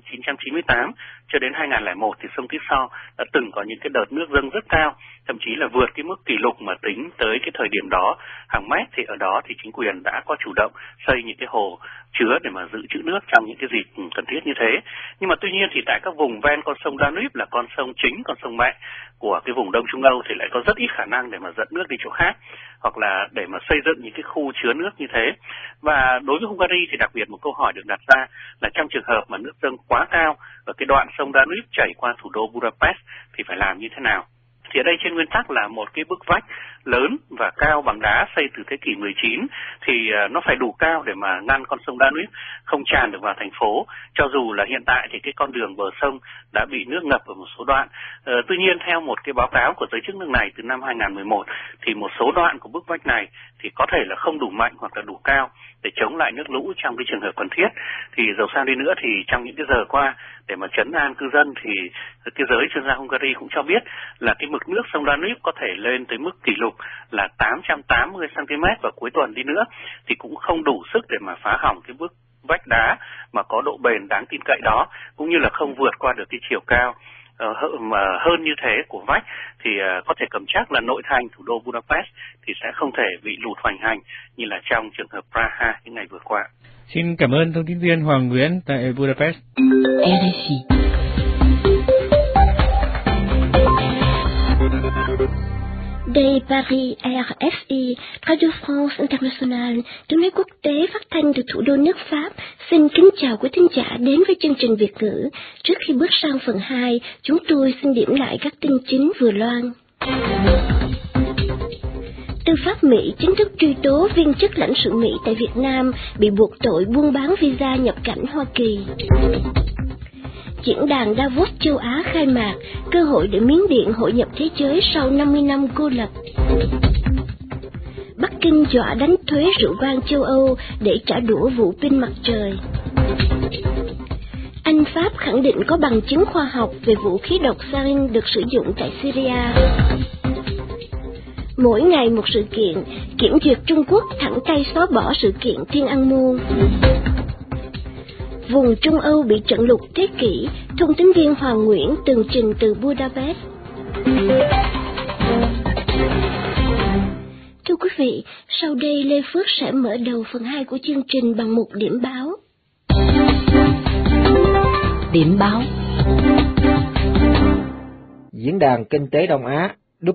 S5: 1998 cho đến 2001 thì sông Tisza đã từng có những cái đợt nước dâng rất cao, thậm chí là vượt cái mức kỷ lục mà tính tới cái thời điểm đó hàng mét. Thì ở đó thì chính quyền đã có chủ động xây những cái hồ chứa để mà giữ trữ nước trong những cái dịp cần thiết như thế. Nhưng mà tuy nhiên thì tại các vùng ven con sông Danube là con sông chính, con sông mẹ của cái vùng Đông Trung Âu thì lại có rất ít khả năng để mà dẫn nước đi chỗ khác hoặc là để mà xây dựng những cái khu chứa nước như thế. Và đối với Hungary thì đặc biệt một câu hỏi được đặt ra là trong trường hợp mà nước dâng quá cao ở cái đoạn sông Danube chảy qua thủ đô Budapest thì phải làm như thế nào? Thì ở đây trên nguyên tắc là một cái bức vách lớn và cao bằng đá xây từ thế kỷ 19 thì nó phải đủ cao để mà ngăn con sông Danube không tràn được vào thành phố, cho dù là hiện tại thì cái con đường bờ sông đã bị nước ngập ở một số đoạn. Tuy nhiên theo một cái báo cáo của giới chức nước này từ năm 2011 thì một số đoạn của bức vách này thì có thể là không đủ mạnh hoặc là đủ cao để chống lại nước lũ trong cái trường hợp cần thiết. Thì dầu sao đi nữa thì trong những cái giờ qua để mà trấn an cư dân thì cái giới chuyên gia Hungary cũng cho biết là cái mực nước sông Danube có thể lên tới mức kỷ lục là 880 cm vào cuối tuần đi nữa thì cũng không đủ sức để mà phá hỏng cái bức vách đá mà có độ bền đáng tin cậy đó, cũng như là không vượt qua được cái chiều cao hơn như thế của vách thì có thể cầm chắc là nội thành thủ đô Budapest thì sẽ không thể bị lụt hoành hành như là trong trường hợp Praha những ngày vừa qua.
S2: Xin cảm ơn thông tin viên Hoàng Nguyễn tại Budapest.
S3: RFI. Đây Paris, RFI, Radio France International, tiếng nói quốc tế phát thanh từ thủ đô nước Pháp. Xin kính chào quý thính giả đến với chương trình Việt ngữ. Trước khi bước sang phần 2, chúng tôi xin điểm lại các tin chính vừa loan. Tư pháp Mỹ chính thức truy tố viên chức lãnh sự Mỹ tại Việt Nam bị buộc tội buôn bán visa nhập cảnh Hoa Kỳ. Diễn đàn Davos châu Á khai mạc, cơ hội để Miến Điện hội nhập thế giới sau 50 năm cô lập. Bắc Kinh dọa đánh thuế rượu vang châu Âu để trả đũa vụ pin mặt trời. Anh Pháp khẳng định có bằng chứng khoa học về vũ khí độc sarin được sử dụng tại Syria. Mỗi ngày một sự kiện, kiểm duyệt Trung Quốc thẳng tay xóa bỏ sự kiện Thiên An Môn. Vùng Trung Âu bị trận lụt thế kỷ, thông tín viên Hoàng Nguyễn tường trình từ Budapest. Thưa quý vị, sau đây Lê Phước sẽ mở đầu phần 2 của chương trình bằng một điểm báo.
S6: Điểm báo.
S7: Diễn đàn Kinh tế Đông Á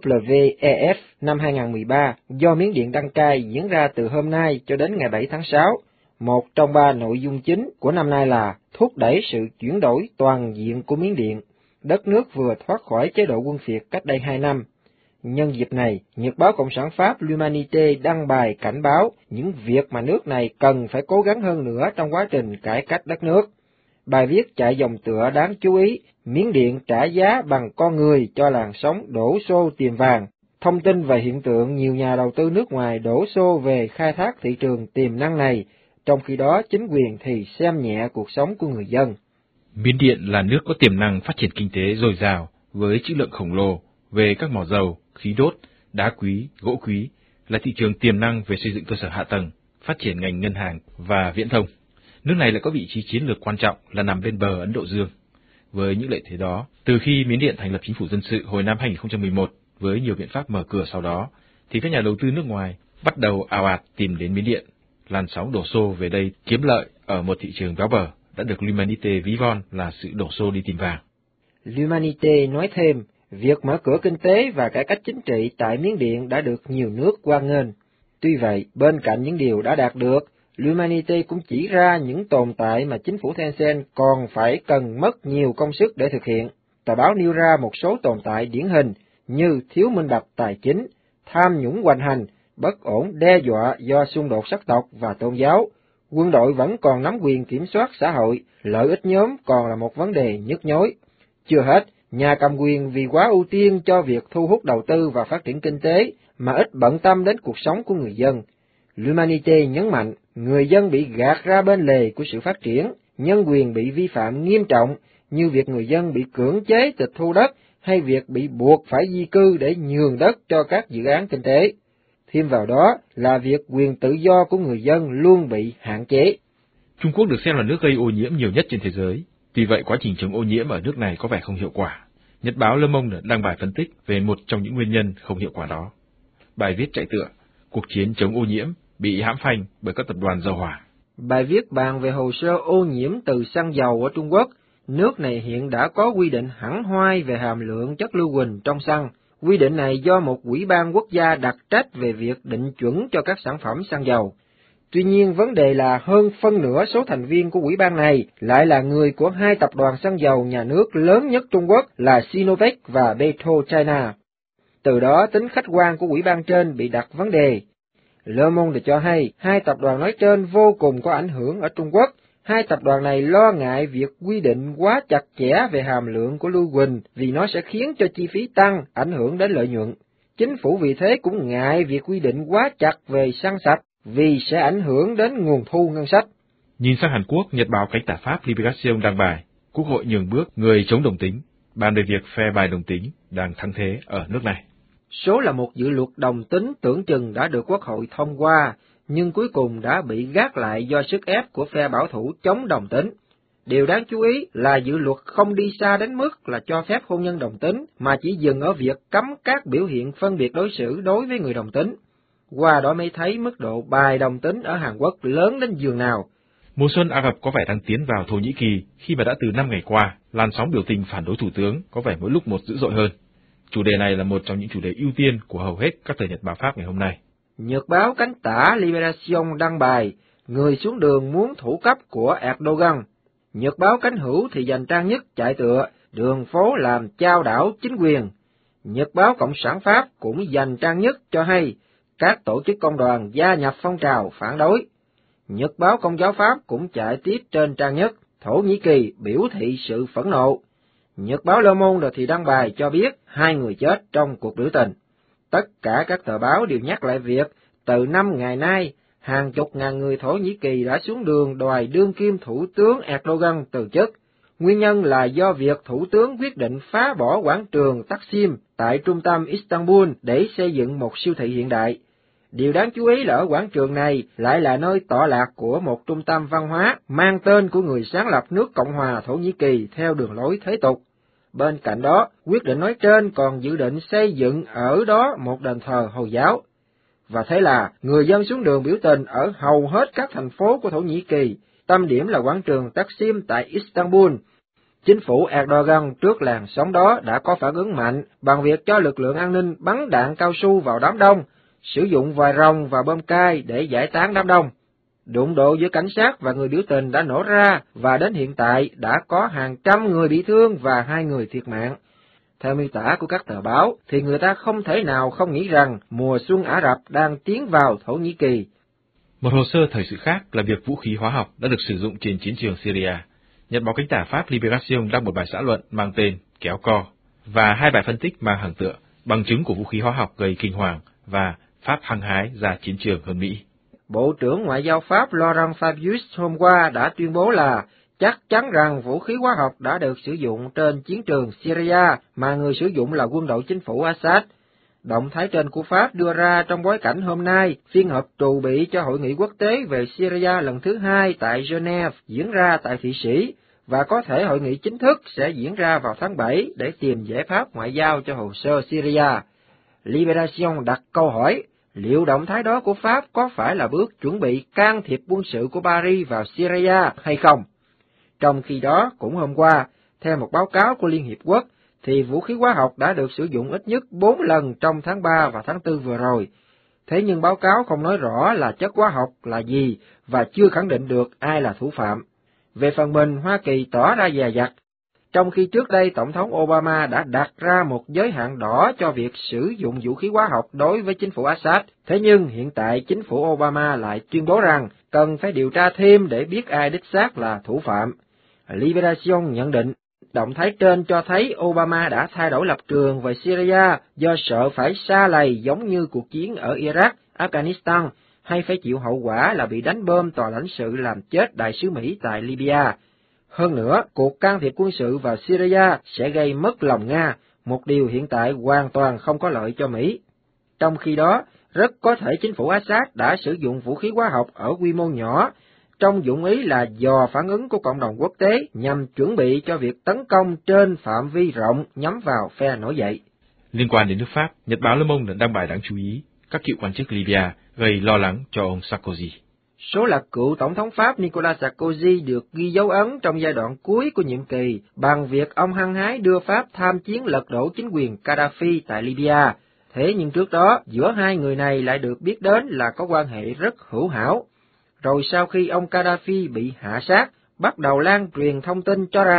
S7: WEF năm 2013 do Miến Điện đăng cai diễn ra từ hôm nay cho đến ngày 7 tháng 6. Một trong 3 nội dung chính của năm nay là thúc đẩy sự chuyển đổi toàn diện của Miến Điện. Đất nước vừa thoát khỏi chế độ quân phiệt cách đây 2 năm. Nhân dịp này, Nhật báo Cộng sản Pháp L'Humanité đăng bài cảnh báo những việc mà nước này cần phải cố gắng hơn nữa trong quá trình cải cách đất nước. Bài viết chạy dòng tựa đáng chú ý, Miến Điện trả giá bằng con người cho làn sóng đổ xô tìm vàng. Thông tin về hiện tượng nhiều nhà đầu tư nước ngoài đổ xô về khai thác thị trường tiềm năng này, trong khi đó chính quyền thì xem nhẹ cuộc sống của người dân.
S8: Miến Điện là nước có tiềm năng phát triển kinh tế dồi dào với trữ lượng khổng lồ về các mỏ dầu, khí đốt, đá quý, gỗ quý, là thị trường tiềm năng về xây dựng cơ sở hạ tầng, phát triển ngành ngân hàng và viễn thông. Nước này lại có vị trí chiến lược quan trọng là nằm bên bờ Ấn Độ Dương. Với những lợi thế đó, từ khi Miến Điện thành lập chính phủ dân sự hồi năm 2011 với nhiều biện pháp mở cửa sau đó, thì các nhà đầu tư nước ngoài bắt đầu ào ạt tìm đến Miến Điện. Làn sóng đổ xô về đây kiếm lợi ở một thị trường béo bở đã được L'Humanité ví von là sự đổ xô đi tìm vàng.
S7: L'Humanité nói thêm, việc mở cửa kinh tế và cải cách chính trị tại Miến Điện đã được nhiều nước hoan nghênh. Tuy vậy, bên cạnh những điều đã đạt được, L'Humanité cũng chỉ ra những tồn tại mà chính phủ Thein Sein còn phải cần mất nhiều công sức để thực hiện. Tờ báo nêu ra một số tồn tại điển hình như thiếu minh bạch tài chính, tham nhũng hoành hành, bất ổn đe dọa do xung đột sắc tộc và tôn giáo. Quân đội vẫn còn nắm quyền kiểm soát xã hội, lợi ích nhóm còn là một vấn đề nhức nhối. Chưa hết, nhà cầm quyền vì quá ưu tiên cho việc thu hút đầu tư và phát triển kinh tế mà ít bận tâm đến cuộc sống của người dân. L'Humanité nhấn mạnh, người dân bị gạt ra bên lề của sự phát triển, nhân quyền bị vi phạm nghiêm trọng như việc người dân bị cưỡng chế tịch thu đất hay việc bị buộc phải di cư để nhường đất cho các dự án kinh tế. Thêm vào đó là việc quyền tự do của người dân luôn bị hạn chế.
S8: Trung Quốc được xem là nước gây ô nhiễm nhiều nhất trên thế giới. Tuy vậy, quá trình chống ô nhiễm ở nước này có vẻ không hiệu quả. Nhật báo Le Monde đăng bài phân tích về một trong những nguyên nhân không hiệu quả đó. Bài viết chạy tựa, cuộc chiến chống ô nhiễm bị hãm phanh bởi các tập đoàn dầu hỏa.
S7: Bài viết bàn về hồ sơ ô nhiễm từ xăng dầu ở Trung Quốc. Nước này hiện đã có quy định hẳn hoi về hàm lượng chất lưu huỳnh trong xăng. Quy định này do một ủy ban quốc gia đặc trách về việc định chuẩn cho các sản phẩm xăng dầu. Tuy nhiên, vấn đề là hơn phân nửa số thành viên của ủy ban này lại là người của hai tập đoàn xăng dầu nhà nước lớn nhất Trung Quốc là Sinopec và PetroChina. Từ đó tính khách quan của ủy ban trên bị đặt vấn đề. Le Monde cho hay, hai tập đoàn nói trên vô cùng có ảnh hưởng ở Trung Quốc. Hai tập đoàn này lo ngại việc quy định quá chặt chẽ về hàm lượng của lưu huỳnh vì nó sẽ khiến cho chi phí tăng, ảnh hưởng đến lợi nhuận. Chính phủ vì thế cũng ngại việc quy định quá chặt về xăng sạch vì sẽ ảnh hưởng đến nguồn thu ngân sách.
S8: Nhìn sang Hàn Quốc, nhật báo cánh tả Pháp Libération đăng bài, Quốc hội nhường bước người chống đồng tính, bàn về việc phe bài đồng tính đang thắng thế ở nước này.
S7: Số là một dự luật đồng tính tưởng chừng đã được Quốc hội thông qua, nhưng cuối cùng đã bị gác lại do sức ép của phe bảo thủ chống đồng tính. Điều đáng chú ý là dự luật không đi xa đến mức là cho phép hôn nhân đồng tính, mà chỉ dừng ở việc cấm các biểu hiện phân biệt đối xử đối với người đồng tính. Qua đó mới thấy mức độ bài đồng tính ở Hàn Quốc lớn đến giường nào.
S8: Mùa xuân Ả Rập có vẻ đang tiến vào Thổ Nhĩ Kỳ khi mà đã từ 5 ngày qua, làn sóng biểu tình phản đối thủ tướng có vẻ mỗi lúc một dữ dội hơn. Chủ đề này là một trong những chủ đề ưu tiên của hầu hết các tờ nhật báo Pháp ngày hôm nay.
S7: Nhật báo cánh tả Libération đăng bài, người xuống đường muốn thủ cấp của Erdogan. Nhật báo cánh hữu thì dành trang nhất chạy tựa, đường phố làm chao đảo chính quyền. Nhật báo Cộng sản Pháp cũng dành trang nhất cho hay, các tổ chức công đoàn gia nhập phong trào phản đối. Nhật báo Công giáo Pháp cũng chạy tiếp trên trang nhất, Thổ Nhĩ Kỳ biểu thị sự phẫn nộ. Nhật báo Le Monde thì đăng bài cho biết 2 người chết trong cuộc biểu tình. Tất cả các tờ báo đều nhắc lại việc, từ 5 ngày nay, hàng chục ngàn người Thổ Nhĩ Kỳ đã xuống đường đòi đương kim Thủ tướng Erdogan từ chức. Nguyên nhân là do việc Thủ tướng quyết định phá bỏ quảng trường Taksim tại trung tâm Istanbul để xây dựng một siêu thị hiện đại. Điều đáng chú ý là ở quảng trường này lại là nơi tọa lạc của một trung tâm văn hóa mang tên của người sáng lập nước Cộng hòa Thổ Nhĩ Kỳ theo đường lối thế tục. Bên cạnh đó, quyết định nói trên còn dự định xây dựng ở đó một đền thờ Hồi giáo. Và thế là, người dân xuống đường biểu tình ở hầu hết các thành phố của Thổ Nhĩ Kỳ, tâm điểm là quảng trường Taksim tại Istanbul. Chính phủ Erdogan trước làn sóng đó đã có phản ứng mạnh bằng việc cho lực lượng an ninh bắn đạn cao su vào đám đông, sử dụng vòi rồng và bom cay để giải tán đám đông. Đụng độ giữa cảnh sát và người biểu tình đã nổ ra và đến hiện tại đã có hàng trăm người bị thương và 2 người thiệt mạng. Theo miêu tả của các tờ báo thì người ta không thể nào không nghĩ rằng mùa xuân Ả Rập đang tiến vào Thổ Nhĩ Kỳ.
S8: Một hồ sơ thời sự khác là việc vũ khí hóa học đã được sử dụng trên chiến trường Syria. Nhật báo cánh tả Pháp Libération đăng một bài xã luận mang tên Kéo co và 2 bài phân tích mang hàng tựa bằng chứng của vũ khí hóa học gây kinh hoàng và Pháp hăng hái ra chiến trường hơn Mỹ.
S7: Bộ trưởng Ngoại giao Pháp Laurent Fabius hôm qua đã tuyên bố là chắc chắn rằng vũ khí hóa học đã được sử dụng trên chiến trường Syria mà người sử dụng là quân đội chính phủ Assad. Động thái trên của Pháp đưa ra trong bối cảnh hôm nay, phiên họp trù bị cho Hội nghị quốc tế về Syria lần thứ 2 tại Geneva diễn ra tại Thụy Sĩ, và có thể hội nghị chính thức sẽ diễn ra vào tháng 7 để tìm giải pháp ngoại giao cho hồ sơ Syria. Libération đặt câu hỏi, liệu động thái đó của Pháp có phải là bước chuẩn bị can thiệp quân sự của Paris vào Syria hay không? Trong khi đó, cũng hôm qua, theo một báo cáo của Liên Hiệp Quốc, thì vũ khí hóa học đã được sử dụng ít nhất 4 lần trong tháng 3 và tháng 4 vừa rồi. Thế nhưng báo cáo không nói rõ là chất hóa học là gì và chưa khẳng định được ai là thủ phạm. Về phần mình, Hoa Kỳ tỏ ra dè dặt, trong khi trước đây Tổng thống Obama đã đặt ra một giới hạn đỏ cho việc sử dụng vũ khí hóa học đối với chính phủ Assad. Thế nhưng hiện tại chính phủ Obama lại tuyên bố rằng cần phải điều tra thêm để biết ai đích xác là thủ phạm. Libération nhận định, động thái trên cho thấy Obama đã thay đổi lập trường về Syria do sợ phải sa lầy giống như cuộc chiến ở Iraq, Afghanistan, hay phải chịu hậu quả là bị đánh bom tòa lãnh sự làm chết đại sứ Mỹ tại Libya. Hơn nữa, cuộc can thiệp quân sự vào Syria sẽ gây mất lòng Nga, một điều hiện tại hoàn toàn không có lợi cho Mỹ. Trong khi đó, rất có thể chính phủ Assad đã sử dụng vũ khí hóa học ở quy mô nhỏ, trong dụng ý là dò phản ứng của cộng đồng quốc tế nhằm chuẩn bị cho việc tấn công trên phạm vi rộng nhắm vào phe nổi dậy.
S8: Liên quan đến nước Pháp, Nhật báo Le Monde đăng bài đáng chú ý, các cựu quan chức Libya gây lo lắng cho ông Sarkozy.
S7: Số là cựu Tổng thống Pháp Nicolas Sarkozy được ghi dấu ấn trong giai đoạn cuối của nhiệm kỳ bằng việc ông hăng hái đưa Pháp tham chiến lật đổ chính quyền Gaddafi tại Libya. Thế nhưng trước đó, giữa hai người này lại được biết đến là có quan hệ rất hữu hảo. Rồi sau khi ông Gaddafi bị hạ sát, bắt đầu lan truyền thông tin cho rằng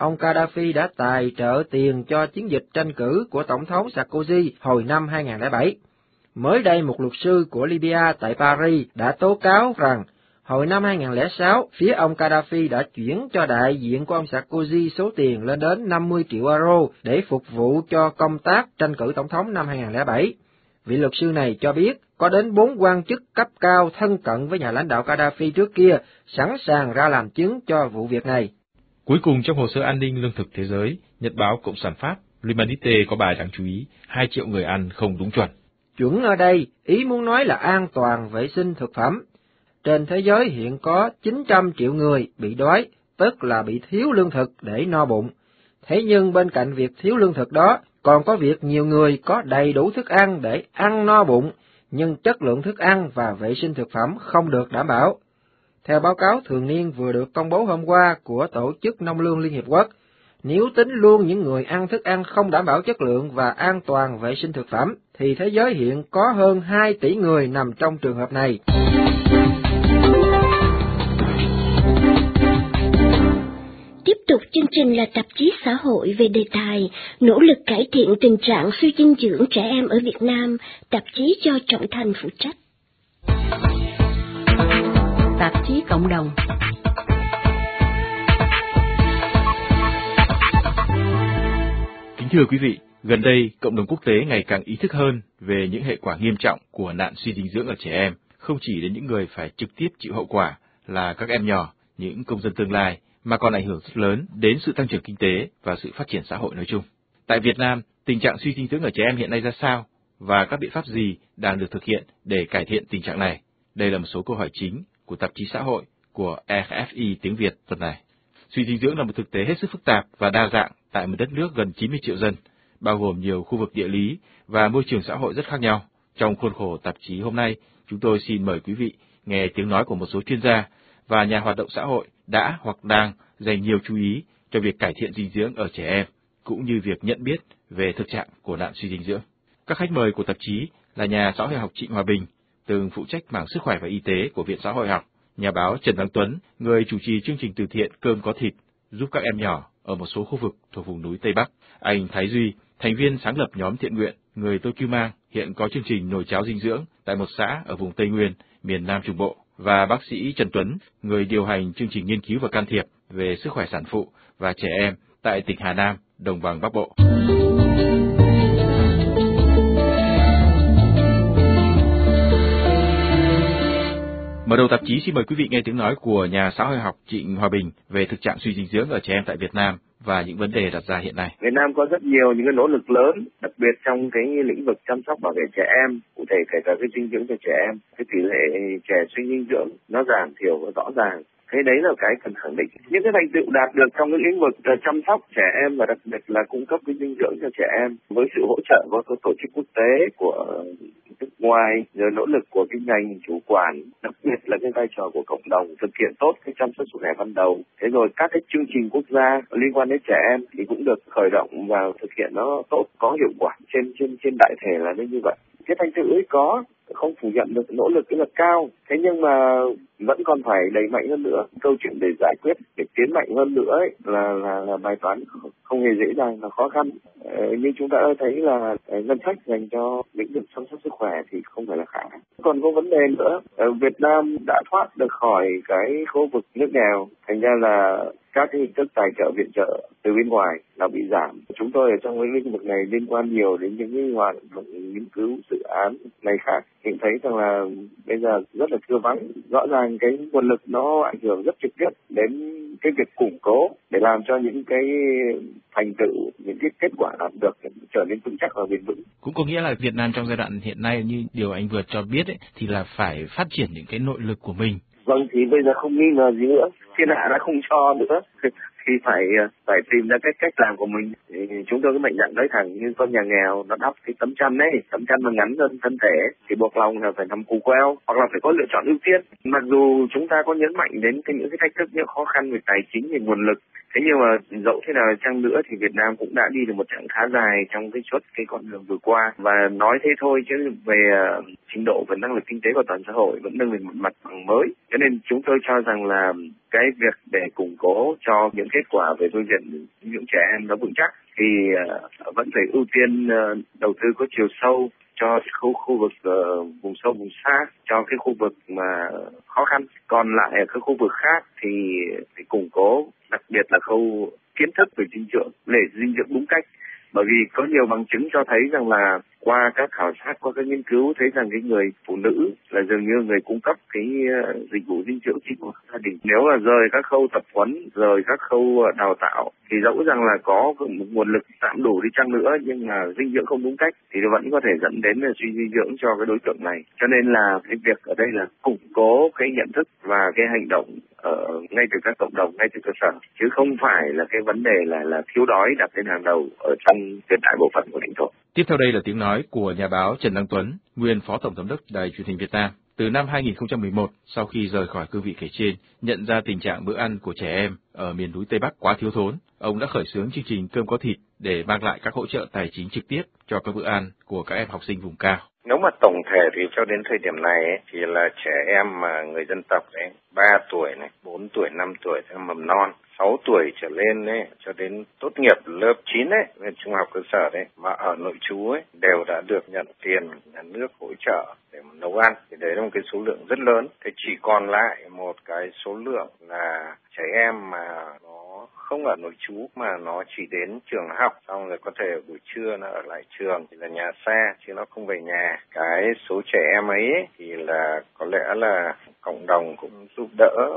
S7: ông Gaddafi đã tài trợ tiền cho chiến dịch tranh cử của Tổng thống Sarkozy hồi năm 2007. Mới đây, một luật sư của Libya tại Paris đã tố cáo rằng hồi năm 2006, phía ông Gaddafi đã chuyển cho đại diện của ông Sarkozy số tiền lên đến 50 triệu euro để phục vụ cho công tác tranh cử tổng thống năm 2007. Vị luật sư này cho biết có đến 4 quan chức cấp cao thân cận với nhà lãnh đạo Gaddafi trước kia sẵn sàng ra làm chứng cho vụ việc này.
S8: Cuối cùng, trong hồ sơ an ninh lương thực thế giới, Nhật báo Cộng sản Pháp L'Humanité có bài đáng chú ý: 2 triệu người ăn không đúng chuẩn.
S7: Chuẩn ở đây, ý muốn nói là an toàn vệ sinh thực phẩm. Trên thế giới hiện có 900 triệu người bị đói, tức là bị thiếu lương thực để no bụng. Thế nhưng bên cạnh việc thiếu lương thực đó, còn có việc nhiều người có đầy đủ thức ăn để ăn no bụng, nhưng chất lượng thức ăn và vệ sinh thực phẩm không được đảm bảo. Theo báo cáo thường niên vừa được công bố hôm qua của Tổ chức Nông lương Liên Hiệp Quốc, nếu tính luôn những người ăn thức ăn không đảm bảo chất lượng và an toàn vệ sinh thực phẩm, thì thế giới hiện có hơn 2 tỷ người nằm trong trường hợp này.
S3: Tiếp tục chương trình là tạp chí xã hội về đề tài nỗ lực cải thiện tình trạng suy dinh dưỡng trẻ em ở Việt Nam, tạp chí do Trọng Thành phụ trách.
S6: Tạp chí cộng đồng.
S8: Kính thưa quý vị, gần đây cộng đồng quốc tế ngày càng ý thức hơn về những hệ quả nghiêm trọng của nạn suy dinh dưỡng ở trẻ em, không chỉ đến những người phải trực tiếp chịu hậu quả là các em nhỏ, những công dân tương lai, mà còn ảnh hưởng rất lớn đến sự tăng trưởng kinh tế và sự phát triển xã hội nói chung. Tại Việt Nam, tình trạng suy dinh dưỡng ở trẻ em hiện nay ra sao và các biện pháp gì đang được thực hiện để cải thiện tình trạng này? Đây là một số câu hỏi chính của tạp chí xã hội của RFI tiếng Việt tuần này. Suy dinh dưỡng là một thực tế hết sức phức tạp và đa dạng tại một đất nước gần 90 triệu dân, bao gồm nhiều khu vực địa lý và môi trường xã hội rất khác nhau. Trong khuôn khổ tạp chí hôm nay, chúng tôi xin mời quý vị nghe tiếng nói của một số chuyên gia và nhà hoạt động xã hội đã hoặc đang dành nhiều chú ý cho việc cải thiện dinh dưỡng ở trẻ em, cũng như việc nhận biết về thực trạng của nạn suy dinh dưỡng. Các khách mời của tạp chí là nhà xã hội học Trịnh Hòa Bình, từng phụ trách mảng sức khỏe và y tế của Viện Xã hội học, nhà báo Trần Đăng Tuấn, người chủ trì chương trình từ thiện Cơm có thịt giúp các em nhỏ ở một số khu vực thuộc vùng núi Tây Bắc, anh Thái Duy, thành viên sáng lập nhóm thiện nguyện người tôi Cưu Mang, hiện có chương trình nồi cháo dinh dưỡng tại một xã ở vùng Tây Nguyên, miền Nam Trung Bộ, và bác sĩ Trần Tuấn, người điều hành chương trình nghiên cứu và can thiệp về sức khỏe sản phụ và trẻ em tại tỉnh Hà Nam, Đồng bằng Bắc Bộ. Mở đầu tạp chí, xin mời quý vị nghe tiếng nói của nhà xã hội học Trịnh Hòa Bình về thực trạng suy dinh dưỡng ở trẻ em tại Việt Nam và những vấn đề đặt ra hiện nay.
S9: Việt Nam có rất nhiều những cái nỗ lực lớn, đặc biệt trong cái lĩnh vực chăm sóc bảo vệ trẻ em, cụ thể kể cả cái dinh dưỡng cho trẻ em. Cái tỷ lệ trẻ suy dinh dưỡng nó giảm thiểu và rõ ràng. Thế đấy là cái cần khẳng định. Những cái thành tựu đạt được trong cái lĩnh vực chăm sóc trẻ em và đặc biệt là cung cấp cái dinh dưỡng cho trẻ em với sự hỗ trợ của các tổ chức quốc tế, của nước ngoài, rồi nỗ lực của cái ngành chủ quản, đặc biệt là cái vai trò của cộng đồng thực hiện tốt cái chăm sóc sức khỏe ban đầu. Thế rồi các cái chương trình quốc gia liên quan đến trẻ em thì cũng được khởi động và thực hiện nó tốt, có hiệu quả trên đại thể là như vậy. Cái thành tựu ấy có, không phủ nhận được nỗ lực rất là cao, thế nhưng mà vẫn còn phải đẩy mạnh hơn nữa. Câu chuyện để giải quyết, để tiến mạnh hơn nữa ấy, là bài toán không hề dễ dàng, là khó khăn. Như chúng ta đã thấy là ngân sách dành cho lĩnh vực chăm sóc sức khỏe thì không phải là khá. Còn có vấn đề nữa, Việt Nam đã thoát được khỏi cái khu vực nước nghèo, thành ra là các cái hình thức tài trợ viện trợ từ bên ngoài nó bị giảm. Chúng tôi ở trong cái lĩnh vực này liên quan nhiều đến những cái hoạt động nghiên cứu dự án này khác, hiện thấy rằng là bây giờ rất là thưa vắng. Rõ ràng cái nguồn lực nó ảnh hưởng rất trực tiếp đến cái việc củng cố để làm cho những cái thành tựu, những cái kết quả đạt được trở nên vững chắc và bền vững.
S8: Cũng có nghĩa là Việt Nam trong giai đoạn hiện nay như điều anh vừa cho biết ấy, thì là phải phát triển những cái nội lực của mình.
S9: Vâng, thì bây giờ không nghi ngờ gì nữa, thiên hạ đã không cho nữa thì phải tìm ra cách làm của mình. Thì chúng tôi cứ mạnh dạn nói thẳng, như con nhà nghèo nó đắp cái tấm chăn đấy, tấm chăn mà ngắn hơn thân thể thì buộc lòng là phải nằm cù queo hoặc là phải có lựa chọn ưu tiên. Mặc dù chúng ta có nhấn mạnh đến những cái thách thức, những khó khăn về tài chính, về nguồn lực, thế nhưng mà dẫu thế nào chăng nữa thì Việt Nam cũng đã đi được một chặng khá dài trong cái suốt cái con đường vừa qua, và nói thế thôi chứ về trình độ và năng lực kinh tế của toàn xã hội vẫn nâng lên một mặt bằng mới. Cho nên chúng tôi cho rằng là cái việc để củng cố cho những kết quả về nuôi dưỡng những trẻ em nó vững chắc thì vẫn phải ưu tiên đầu tư có chiều sâu cho khu vực vùng sâu vùng xa, cho cái khu vực mà khó khăn. Còn lại ở các khu vực khác thì phải củng cố, đặc biệt là khâu kiến thức về dinh dưỡng để dinh dưỡng đúng cách. Bởi vì có nhiều bằng chứng cho thấy rằng là qua các khảo sát, qua các nghiên cứu thấy rằng cái người phụ nữ là dường như người cung cấp cái dịch vụ dinh dưỡng chính của gia đình. Nếu là rời các khâu tập huấn, rời các khâu đào tạo thì dẫu rằng là có một nguồn lực tạm đủ đi chăng nữa nhưng mà dinh dưỡng không đúng cách thì vẫn có thể dẫn đến là suy dinh dưỡng cho cái đối tượng này. Cho nên là cái việc ở đây là củng cố cái nhận thức và cái hành động ở ngay từ các cộng đồng, ngay từ cơ sở, chứ không phải là cái vấn đề là thiếu đói đặt lên hàng đầu ở trong tuyệt đại bộ phận của lãnh thổ.
S8: Tiếp theo đây là tiếng nói của nhà báo Trần Đăng Tuấn, nguyên Phó Tổng Giám đốc Đài Truyền hình Việt Nam. Từ năm 2011, sau khi rời khỏi cương vị kể trên, nhận ra tình trạng bữa ăn của trẻ em ở miền núi Tây Bắc quá thiếu thốn, ông đã khởi xướng chương trình Cơm có thịt để mang lại các hỗ trợ tài chính trực tiếp cho các bữa ăn của các em học sinh vùng cao.
S10: Nếu mà tổng thể thì cho đến thời điểm này thì là trẻ em mà người dân tộc 3 tuổi này, 4 tuổi, 5 tuổi theo mầm non, 6 tuổi trở lên cho đến tốt nghiệp lớp 9 trung học cơ sở mà ở nội trú đều đã được nhận tiền nhà nước hỗ trợ để mà nấu ăn. Thì đấy là một cái số lượng rất lớn. Thế chỉ còn lại một cái số lượng là trẻ em mà nó không ở nội trú mà nó chỉ đến trường học xong rồi có thể buổi trưa nó ở lại trường thì là nhà xa chứ nó không về nhà. Cái số trẻ em ấy thì là có lẽ là cộng đồng cũng giúp đỡ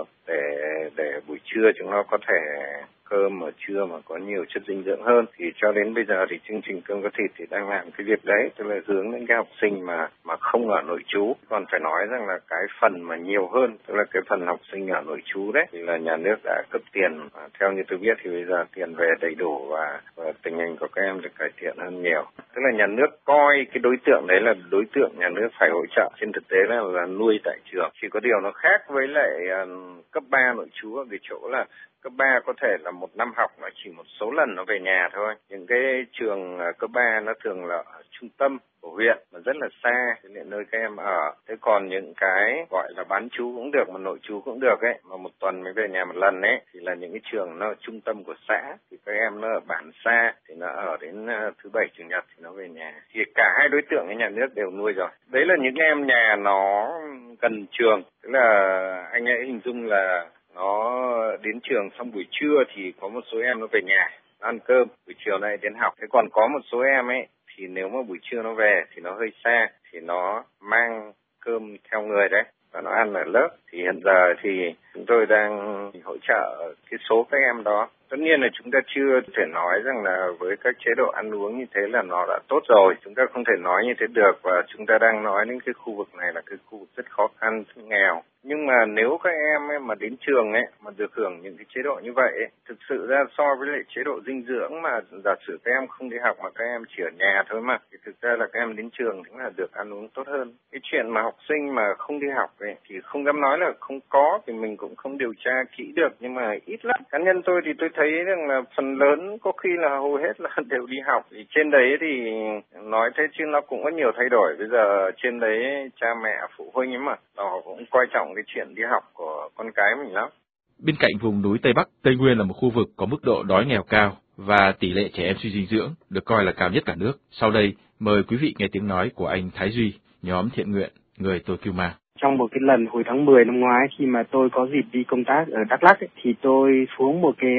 S10: để buổi trưa chúng nó có thể cơm ở trưa mà có nhiều chất dinh dưỡng hơn. Thì cho đến bây giờ thì chương trình Cơm có thịt thì đang làm cái việc đấy, tức là hướng đến cái học sinh mà không ở nội trú. Còn phải nói rằng là cái phần mà nhiều hơn, tức là cái phần học sinh ở nội trú đấy thì là nhà nước đã cấp tiền. Theo như tôi biết thì bây giờ tiền về đầy đủ và tình hình của các em được cải thiện hơn nhiều. Tức là nhà nước coi cái đối tượng đấy là đối tượng nhà nước phải hỗ trợ. Trên thực tế là nuôi tại trường. Chỉ có điều nó khác với lại cấp 3 nội trú ở cái chỗ là cấp 3 có thể là một năm học nó chỉ một số lần nó về nhà thôi. Những cái trường cấp 3 nó thường là ở trung tâm của huyện mà rất là xa nơi các em ở. Thế còn những cái gọi là bán trú cũng được mà nội trú cũng được mà một tuần mới về nhà một lần thì là những cái trường nó ở trung tâm của xã thì các em nó ở bản xa thì nó ở đến thứ Bảy Chủ nhật thì nó về nhà. Thì cả hai đối tượng cái nhà nước đều nuôi rồi. Đấy là những em nhà nó gần trường, tức là anh hãy hình dung là nó đến trường xong buổi trưa thì có một số em nó về nhà nó ăn cơm, buổi chiều này đến học. Thế còn có một số em thì nếu mà buổi trưa nó về thì nó hơi xa thì nó mang cơm theo người đấy và nó ăn ở lớp. Thì hiện giờ thì chúng tôi đang hỗ trợ cái số các em đó. Tất nhiên là chúng ta chưa thể nói rằng là với các chế độ ăn uống như thế là nó đã tốt rồi. Chúng ta không thể nói như thế được và chúng ta đang nói đến cái khu vực này là cái khu vực rất khó khăn, rất nghèo. Nhưng mà nếu các em mà đến trường mà được hưởng những cái chế độ như vậy thực sự ra so với lại chế độ dinh dưỡng mà giả sử các em không đi học mà các em chỉ ở nhà thôi mà thì thực ra là các em đến trường cũng là được ăn uống tốt hơn. Cái chuyện mà học sinh mà không đi học thì không dám nói là không có thì mình cũng không điều tra kỹ được nhưng mà ít lắm. Cá nhân tôi thì tôi thấy rằng là phần lớn có khi là hầu hết là đều đi học. Thì trên đấy thì nói thế chứ nó cũng có nhiều thay đổi. Bây giờ trên đấy cha mẹ phụ huynh ấy mà họ cũng coi trọng cái chuyện đi học của con cái mình lắm.
S8: Bên cạnh vùng núi Tây Bắc, Tây Nguyên là một khu vực có mức độ đói nghèo cao và tỷ lệ trẻ em suy dinh dưỡng được coi là cao nhất cả nước. Sau đây, mời quý vị nghe tiếng nói của anh Thái Duy, nhóm thiện nguyện Người Tôi Kiêu Ma.
S11: Trong một cái lần hồi tháng 10 năm ngoái khi mà tôi có dịp đi công tác ở Đắk Lắk thì tôi xuống một cái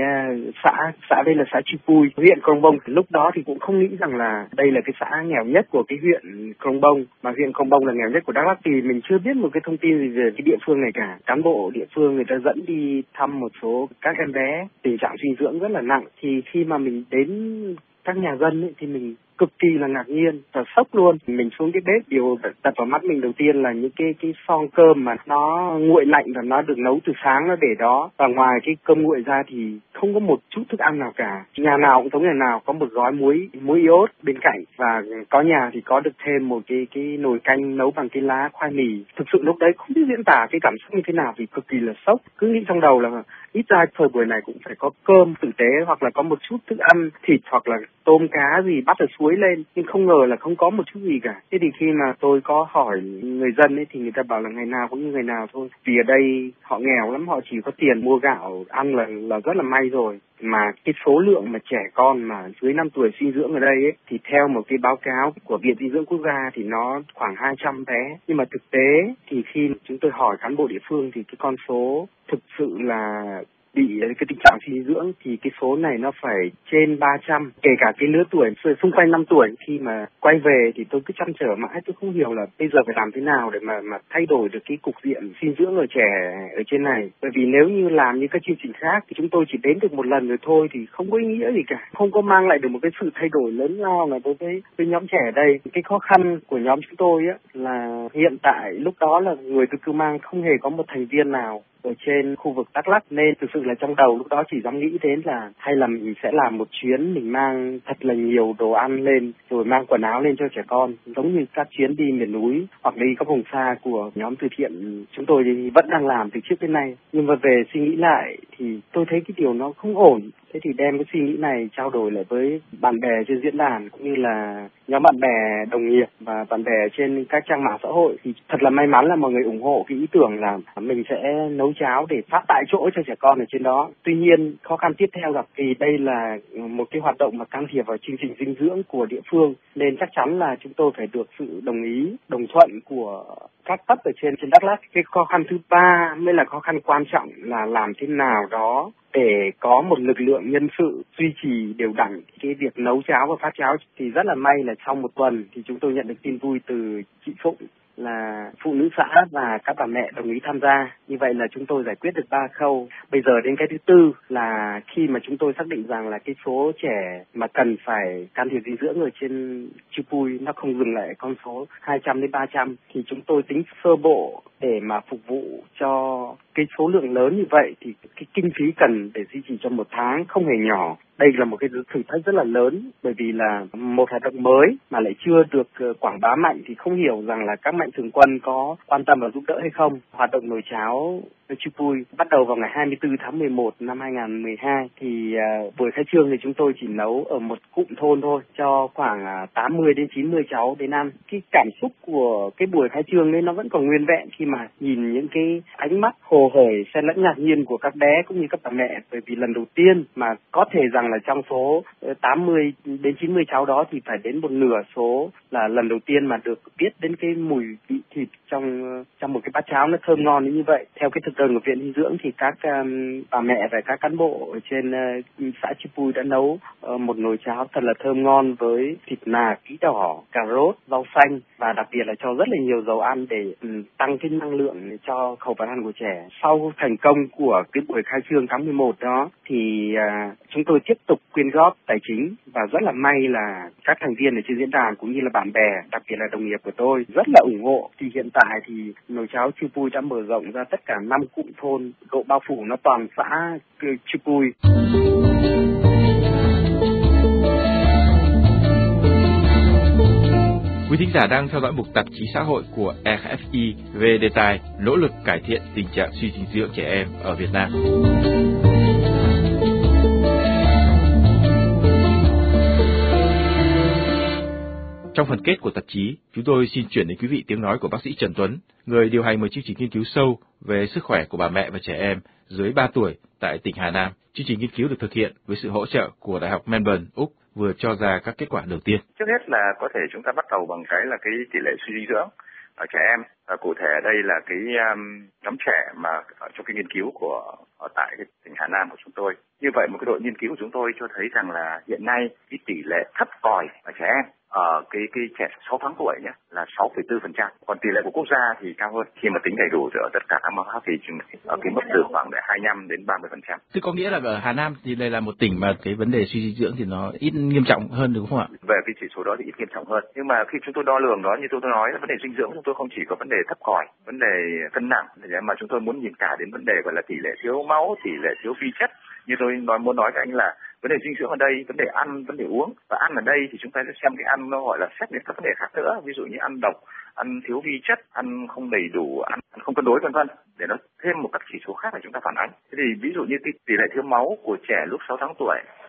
S11: xã đây là xã Chư Pui, huyện Krông Bông. Lúc đó thì cũng không nghĩ rằng là đây là cái xã nghèo nhất của cái huyện Krông Bông, mà huyện Krông Bông là nghèo nhất của Đắk Lắk thì mình chưa biết một cái thông tin gì về cái địa phương này cả. Cán bộ địa phương người ta dẫn đi thăm một số các em bé tình trạng dinh dưỡng rất là nặng, thì khi mà mình đến các nhà dân thì mình cực kỳ là ngạc nhiên và sốc luôn. Mình xuống cái bếp, điều đập vào mắt mình đầu tiên là những cái son cơm mà nó nguội lạnh và nó được nấu từ sáng nó để đó, và ngoài cái cơm nguội ra thì không có một chút thức ăn nào cả. Nhà nào cũng giống nhà nào có một gói muối iốt bên cạnh, và có nhà thì có được thêm một cái nồi canh nấu bằng cái lá khoai mì. Thực sự lúc đấy không biết diễn tả cái cảm xúc như thế nào vì cực kỳ là sốc. Cứ nghĩ trong đầu là ít ra thời buổi này cũng phải có cơm tử tế hoặc là có một chút thức ăn thịt hoặc là tôm cá gì bắt ở suối lên, nhưng không ngờ là không có một chút gì cả. Thế thì khi mà tôi có hỏi người dân ấy thì người ta bảo là ngày nào cũng như ngày nào thôi, vì ở đây họ nghèo lắm, họ chỉ có tiền mua gạo ăn là rất là may rồi. Mà cái số lượng mà trẻ con mà dưới 5 tuổi sinh dưỡng ở đây ấy, thì theo một cái báo cáo của Viện Dinh dưỡng Quốc gia thì nó khoảng 200 bé. Nhưng mà thực tế thì khi chúng tôi hỏi cán bộ địa phương thì cái con số thực sự là bị cái tình trạng suy dưỡng thì cái số này nó phải trên 300, kể cả cái lứa tuổi xung quanh 5 tuổi. Khi mà quay về thì tôi cứ trăn trở mãi, tôi không hiểu là bây giờ phải làm thế nào để mà thay đổi được cái cục diện suy dưỡng ở trẻ ở trên này. Bởi vì nếu như làm như các chương trình khác thì chúng tôi chỉ đến được một lần rồi thôi thì không có ý nghĩa gì cả, không có mang lại được một cái sự thay đổi lớn lao là đối với nhóm trẻ ở đây. Cái khó khăn của nhóm chúng tôi á là hiện tại lúc đó là người từ Cư Mang không hề có một thành viên nào ở trên khu vực Đắk Lắk, nên thực sự là trong đầu lúc đó chỉ dám nghĩ đến là hay là mình sẽ làm một chuyến, mình mang thật là nhiều đồ ăn lên rồi mang quần áo lên cho trẻ con, giống như các chuyến đi miền núi hoặc đi các vùng xa của nhóm từ thiện chúng tôi thì vẫn đang làm từ trước đến nay. Nhưng mà về suy nghĩ lại thì tôi thấy cái điều nó không ổn. Thế thì đem cái suy nghĩ này trao đổi lại với bạn bè trên diễn đàn cũng như là nhóm bạn bè đồng nghiệp và bạn bè trên các trang mạng xã hội, thì thật là may mắn là mọi người ủng hộ cái ý tưởng là mình sẽ nấu cháo để phát tại chỗ cho trẻ con ở trên đó. Tuy nhiên khó khăn tiếp theo gặp thì đây là một cái hoạt động mà can thiệp vào chương trình dinh dưỡng của địa phương, nên chắc chắn là chúng tôi phải được sự đồng ý, đồng thuận của các cấp ở trên Đắk Lắk. Cái khó khăn thứ ba mới là khó khăn quan trọng là làm thế nào đó để có một lực lượng nhân sự duy trì đều đặn cái việc nấu cháo và phát cháo. Thì rất là may là trong một tuần thì chúng tôi nhận được tin vui từ chị Phụng là phụ nữ xã và các bà mẹ đồng ý tham gia. Như vậy là chúng tôi giải quyết được 3 khâu. Bây giờ đến cái thứ tư là khi mà chúng tôi xác định rằng là cái số trẻ mà cần phải can thiệp dinh dưỡng ở trên Chư Pui nó không dừng lại con số 200 đến 300 thì chúng tôi tính sơ bộ để mà phục vụ cho cái số lượng lớn như vậy thì cái kinh phí cần để duy trì trong một tháng không hề nhỏ. Đây là một cái thử thách rất là lớn, bởi vì là một hoạt động mới mà lại chưa được quảng bá mạnh thì không hiểu rằng là các mạnh thường quân có quan tâm và giúp đỡ hay không. Hoạt động nồi cháo Chư Pui bắt đầu vào ngày 24 tháng 11 năm 2012 thì buổi khai trương thì chúng tôi chỉ nấu ở một cụm thôn thôi cho khoảng 80 đến 90 cháu đến ăn. Cái cảm xúc của cái buổi khai trương ấy nó vẫn còn nguyên vẹn khi mà nhìn những cái ánh mắt hồ hởi xen lẫn ngạc nhiên của các bé cũng như các bà mẹ, bởi vì lần đầu tiên mà có thể rằng là trong số 80 đến 90 cháu đó thì phải đến một nửa số là lần đầu tiên mà được biết đến cái mùi vị thịt trong một cái bát cháo nó thơm ngon như vậy. Theo cái thực đơn của Viện Dinh dưỡng thì các bà mẹ và các cán bộ ở trên xã Chư Pui đã nấu một nồi cháo thật là thơm ngon với thịt nạc, bí đỏ, cà rốt, rau xanh và đặc biệt là cho rất là nhiều dầu ăn để tăng cái năng lượng cho khẩu phần ăn của trẻ. Sau thành công của cái buổi khai trương tháng 11 đó thì chúng tôi tiếp tục quyên góp tài chính và rất là may là các thành viên ở trên diễn đàn cũng như là bạn bè, đặc biệt là đồng nghiệp của tôi rất là ủng hộ. Thì hiện tại thì nồi cháo Chư Pui đã mở rộng ra tất cả 5 cụm thôn, độ bao phủ nó toàn xã Chư Pui.
S8: Quý thính giả đang theo dõi mục tạp chí xã hội của RFI về đề tài nỗ lực cải thiện tình trạng suy dinh dưỡng trẻ em ở Việt Nam. Trong phần kết của tạp chí, chúng tôi xin chuyển đến quý vị tiếng nói của bác sĩ Trần Tuấn, người điều hành một chương trình nghiên cứu sâu về sức khỏe của bà mẹ và trẻ em dưới 3 tuổi tại tỉnh Hà Nam. Chương trình nghiên cứu được thực hiện với sự hỗ trợ của Đại học Melbourne, Úc, vừa cho ra các kết quả đầu tiên.
S10: Trước hết là có thể chúng ta bắt đầu bằng cái là cái tỷ lệ suy dinh dưỡng ở trẻ em. Cụ thể ở đây là cái nhóm trẻ mà trong cái nghiên cứu ở tại cái tỉnh Hà Nam của chúng tôi. Như vậy một cái đội nghiên cứu của chúng tôi cho thấy rằng là hiện nay cái tỷ lệ thấp còi ở trẻ em ở cái trẻ 6 tháng tuổi nhé là 6,4%, còn tỷ lệ của quốc gia thì cao hơn. Khi mà tính đầy đủ ở tất cả các mẫu thì ở cái mức từ khoảng 25 đến 30%.
S2: Thế có nghĩa là ở Hà Nam thì đây là một tỉnh mà cái vấn đề suy dinh dưỡng thì nó ít nghiêm trọng hơn đúng không ạ?
S10: Về cái chỉ số đó thì ít nghiêm trọng hơn. Nhưng mà khi chúng tôi đo lường đó, như tôi nói, vấn đề dinh dưỡng chúng tôi không chỉ có vấn đề thấp còi, vấn đề cân nặng, mà chúng tôi muốn nhìn cả đến vấn đề gọi là tỷ lệ thiếu máu, tỷ lệ thiếu vi chất. Như tôi muốn nói với anh là vấn đề dinh dưỡng ở đây, vấn đề ăn, vấn đề uống. Và ăn ở đây thì chúng ta sẽ xem cái ăn nó gọi là xét đến các vấn đề khác nữa, ví dụ như ăn độc, ăn thiếu vi chất, ăn không đầy đủ, ăn không cân đối, vân vân, để nó thêm một các chỉ số khác để chúng ta phản ánh. Thế thì ví dụ như cái tỷ lệ thiếu máu của trẻ lúc 6 tháng tuổi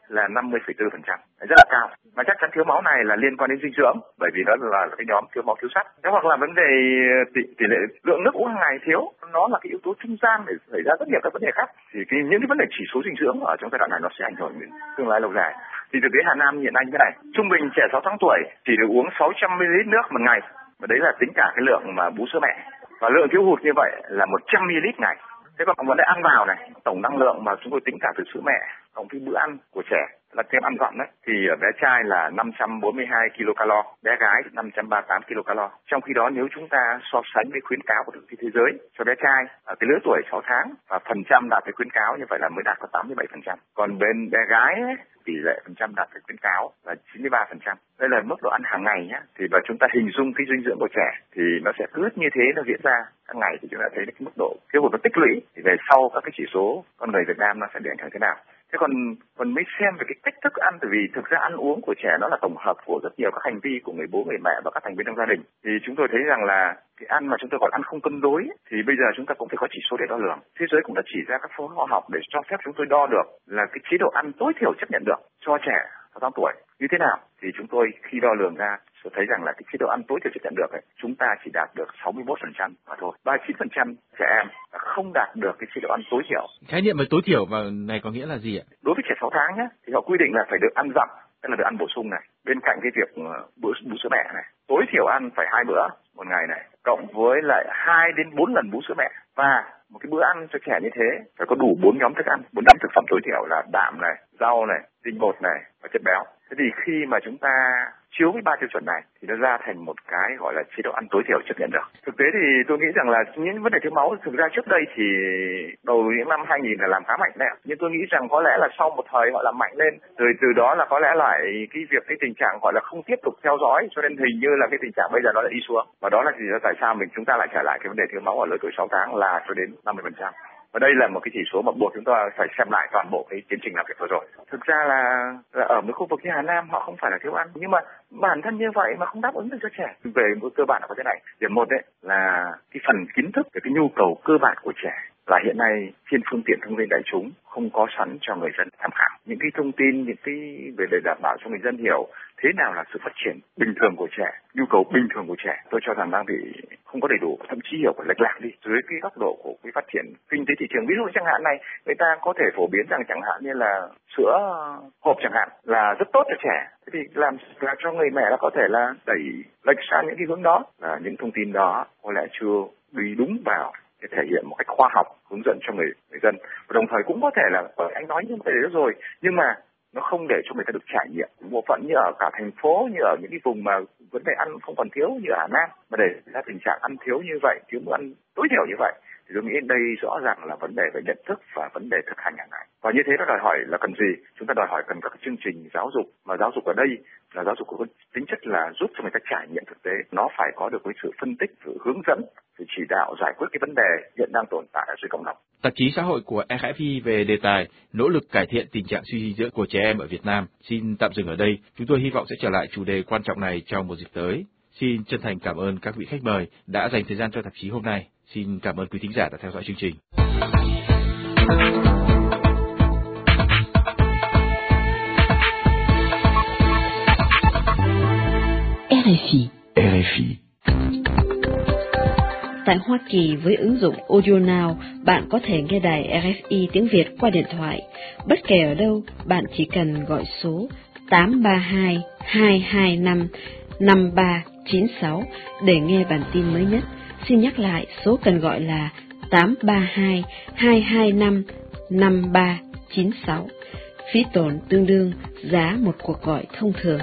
S9: là 50,4%, rất là cao. Và chắc chắn thiếu máu này là liên quan đến dinh dưỡng, bởi vì đó là cái nhóm thiếu máu thiếu sắt. Thế hoặc là vấn đề tỷ lệ lượng nước uống hàng ngày thiếu, nó là cái yếu tố trung gian để xảy ra rất nhiều các vấn đề khác. Thì những cái vấn đề chỉ số dinh dưỡng ở trong giai đoạn này nó sẽ ảnh hưởng đến tương lai lâu dài. Thì thực tế Hà Nam hiện nay như thế này, trung bình trẻ 6 tháng tuổi chỉ được uống 600 ml nước một ngày, và đấy là tính cả cái lượng mà bú sữa mẹ. Và lượng thiếu hụt như vậy là 100 ml ngày. Thế còn vấn đề ăn vào này, tổng năng lượng mà chúng tôi tính cả từ sữa mẹ, cộng cái bữa ăn của trẻ là thêm ăn dặm đấy, thì ở bé trai là 542 kcal, bé gái 538 kcal. Trong khi đó nếu chúng ta so sánh với khuyến cáo của Tổ chức thế giới cho bé trai ở cái lứa tuổi 6 tháng và phần trăm đạt cái khuyến cáo như vậy là mới đạt có 87%. Còn bên bé gái ấy, tỷ lệ phần trăm đạt cái khuyến cáo là 93%. Đây là mức độ ăn hàng ngày nhé. Thì và chúng ta hình dung cái dinh dưỡng của trẻ thì nó sẽ cứ như thế nó diễn ra các ngày, thì chúng ta thấy cái mức độ thiếu hụt nó tích lũy, thì về sau các cái chỉ số con người Việt Nam nó sẽ bị ảnh hưởng thế nào. Thế còn mới xem về cái cách thức ăn, tại vì thực ra ăn uống của trẻ nó là tổng hợp của rất nhiều các hành vi của người bố, người mẹ và các thành viên trong gia đình. Thì chúng tôi thấy rằng là cái ăn mà chúng tôi gọi ăn không cân đối thì bây giờ chúng ta cũng phải có chỉ số để đo lường. Thế giới cũng đã chỉ ra các phương pháp khoa học để cho phép chúng tôi đo được là cái chế độ ăn tối thiểu chấp nhận được cho trẻ 6 tháng tuổi như thế nào. Thì chúng tôi khi đo lường ra sẽ thấy rằng là cái chế độ ăn tối thiểu chấp nhận được ấy, chúng ta chỉ đạt được 61% mà thôi. 39% trẻ em không đạt được cái chế độ ăn tối thiểu.
S8: Khái niệm về tối thiểu mà này có nghĩa là gì ạ?
S9: Đối với trẻ 6 tháng nhé, thì họ quy định là phải được ăn dặm, tức là được ăn bổ sung này, bên cạnh cái việc bú sữa mẹ này, tối thiểu ăn phải 2 bữa một ngày này, cộng với lại 2 đến 4 lần bú sữa mẹ, và một cái bữa ăn cho trẻ như thế phải có đủ 4 nhóm thức ăn, 4 nhóm thực phẩm tối thiểu là đạm này, rau này, tinh bột này và chất béo. Thế thì khi mà chúng ta chiếu với 3 tiêu chuẩn này thì nó ra thành một cái gọi là chế độ ăn tối thiểu chấp nhận được. Thực tế thì tôi nghĩ rằng là những vấn đề thiếu máu thực ra trước đây thì đầu những năm 2000 là làm khá mạnh đấy, nhưng tôi nghĩ rằng có lẽ là sau một thời họ làm mạnh lên, rồi từ đó là có lẽ lại cái tình trạng gọi là không tiếp tục theo dõi, cho nên hình như là cái tình trạng bây giờ nó lại đi xuống. Và đó là gì, tại sao chúng ta lại trở lại cái vấn đề thiếu máu ở lứa tuổi 6 tháng là cho đến 50%. Và đây là một cái chỉ số mà buộc chúng ta phải xem lại toàn bộ cái tiến trình làm việc vừa rồi. Thực ra là ở một khu vực như Hà Nam họ không phải là thiếu ăn, nhưng mà bản thân như vậy mà không đáp ứng được cho trẻ. Về cơ bản là có thế này. Điểm một đấy là cái phần kiến thức về cái nhu cầu cơ bản của trẻ là hiện nay trên phương tiện thông tin đại chúng không có sẵn cho người dân tham khảo. Những cái thông tin, những cái về để đảm bảo cho người dân hiểu thế nào là sự phát triển bình thường của trẻ, nhu cầu bình thường của trẻ, tôi cho rằng đang bị không có đầy đủ, thậm chí hiểu còn lệch lạc đi dưới cái góc độ của cái phát triển kinh tế thị trường. Ví dụ chẳng hạn này, người ta có thể phổ biến rằng chẳng hạn như là sữa hộp chẳng hạn là rất tốt cho trẻ, thế thì làm cho người mẹ là có thể là đẩy lệch sang những cái hướng đó, là những thông tin đó có lẽ chưa đi đúng vào để thể hiện một cách khoa học hướng dẫn cho người dân, và đồng thời cũng có thể là anh nói như vậy đó rồi, nhưng mà nó không để cho người ta được trải nghiệm bộ phận như ở cả thành phố, như ở những cái vùng mà vấn đề ăn không còn thiếu như ở Hà Nam, mà để ra tình trạng ăn thiếu như vậy, thiếu bữa ăn tối thiểu như vậy, thì tôi nghĩ đây rõ ràng là vấn đề về nhận thức và vấn đề thực hành hàng ngày. Và như thế nó đòi hỏi là cần gì? Chúng ta đòi hỏi cần các chương trình giáo dục, mà giáo dục ở đây là giáo dục có tính chất là giúp cho người ta trải nghiệm thực tế. Nó phải có được cái sự phân tích, sự hướng dẫn, sự chỉ đạo giải quyết cái vấn đề hiện đang tồn tại ở dưới cộng đồng.
S8: Tạp chí xã hội của RFI về đề tài nỗ lực cải thiện tình trạng suy dinh dưỡng của trẻ em ở Việt Nam xin tạm dừng ở đây. Chúng tôi hy vọng sẽ trở lại chủ đề quan trọng này trong một dịp tới. Xin chân thành cảm ơn các vị khách mời đã dành thời gian cho tạp chí hôm nay. Xin cảm ơn quý thính giả đã theo dõi chương trình.
S6: RFI. Tại Hoa Kỳ với ứng dụng Audio Now, bạn có thể nghe đài RFI tiếng Việt qua điện thoại. Bất kể ở đâu, bạn chỉ cần gọi số 832 225 5396 để nghe bản tin mới nhất. Xin nhắc lại, số cần gọi là 832 225 5396. Phí tổn tương đương giá một cuộc gọi thông thường.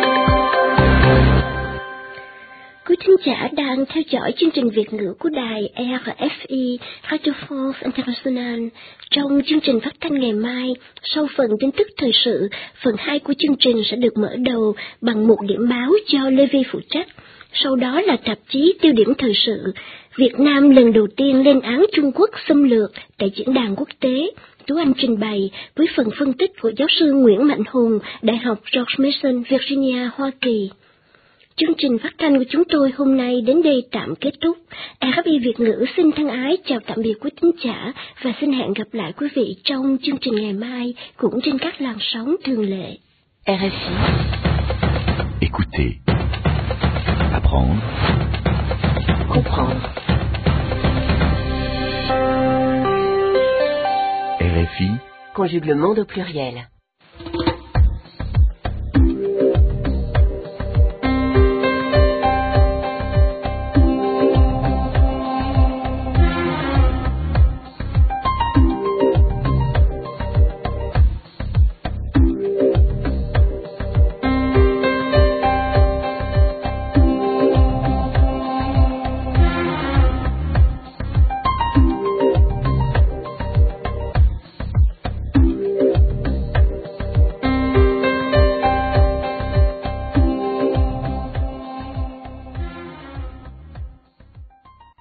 S3: Quý thính giả đang theo dõi chương trình Việt ngữ của đài RFI Radio France International. Trong chương trình phát thanh ngày mai, sau phần tin tức thời sự, phần 2 của chương trình sẽ được mở đầu bằng một điểm báo do Lê Vi phụ trách. Sau đó là tạp chí tiêu điểm thời sự. Việt Nam lần đầu tiên lên án Trung Quốc xâm lược tại diễn đàn quốc tế. Tú Anh trình bày với phần phân tích của giáo sư Nguyễn Mạnh Hùng, Đại học George Mason, Virginia, Hoa Kỳ. Chương trình phát thanh của chúng tôi hôm nay đến đây tạm kết thúc. RFI Việt ngữ xin thân ái chào tạm biệt quý thính giả và xin hẹn gặp lại quý vị trong chương trình ngày mai cũng trên các làn sóng thường lệ.
S6: RFI.
S12: Écoutez, apprendre,
S6: comprendre.
S12: RFI.
S6: Conjuglement au pluriel.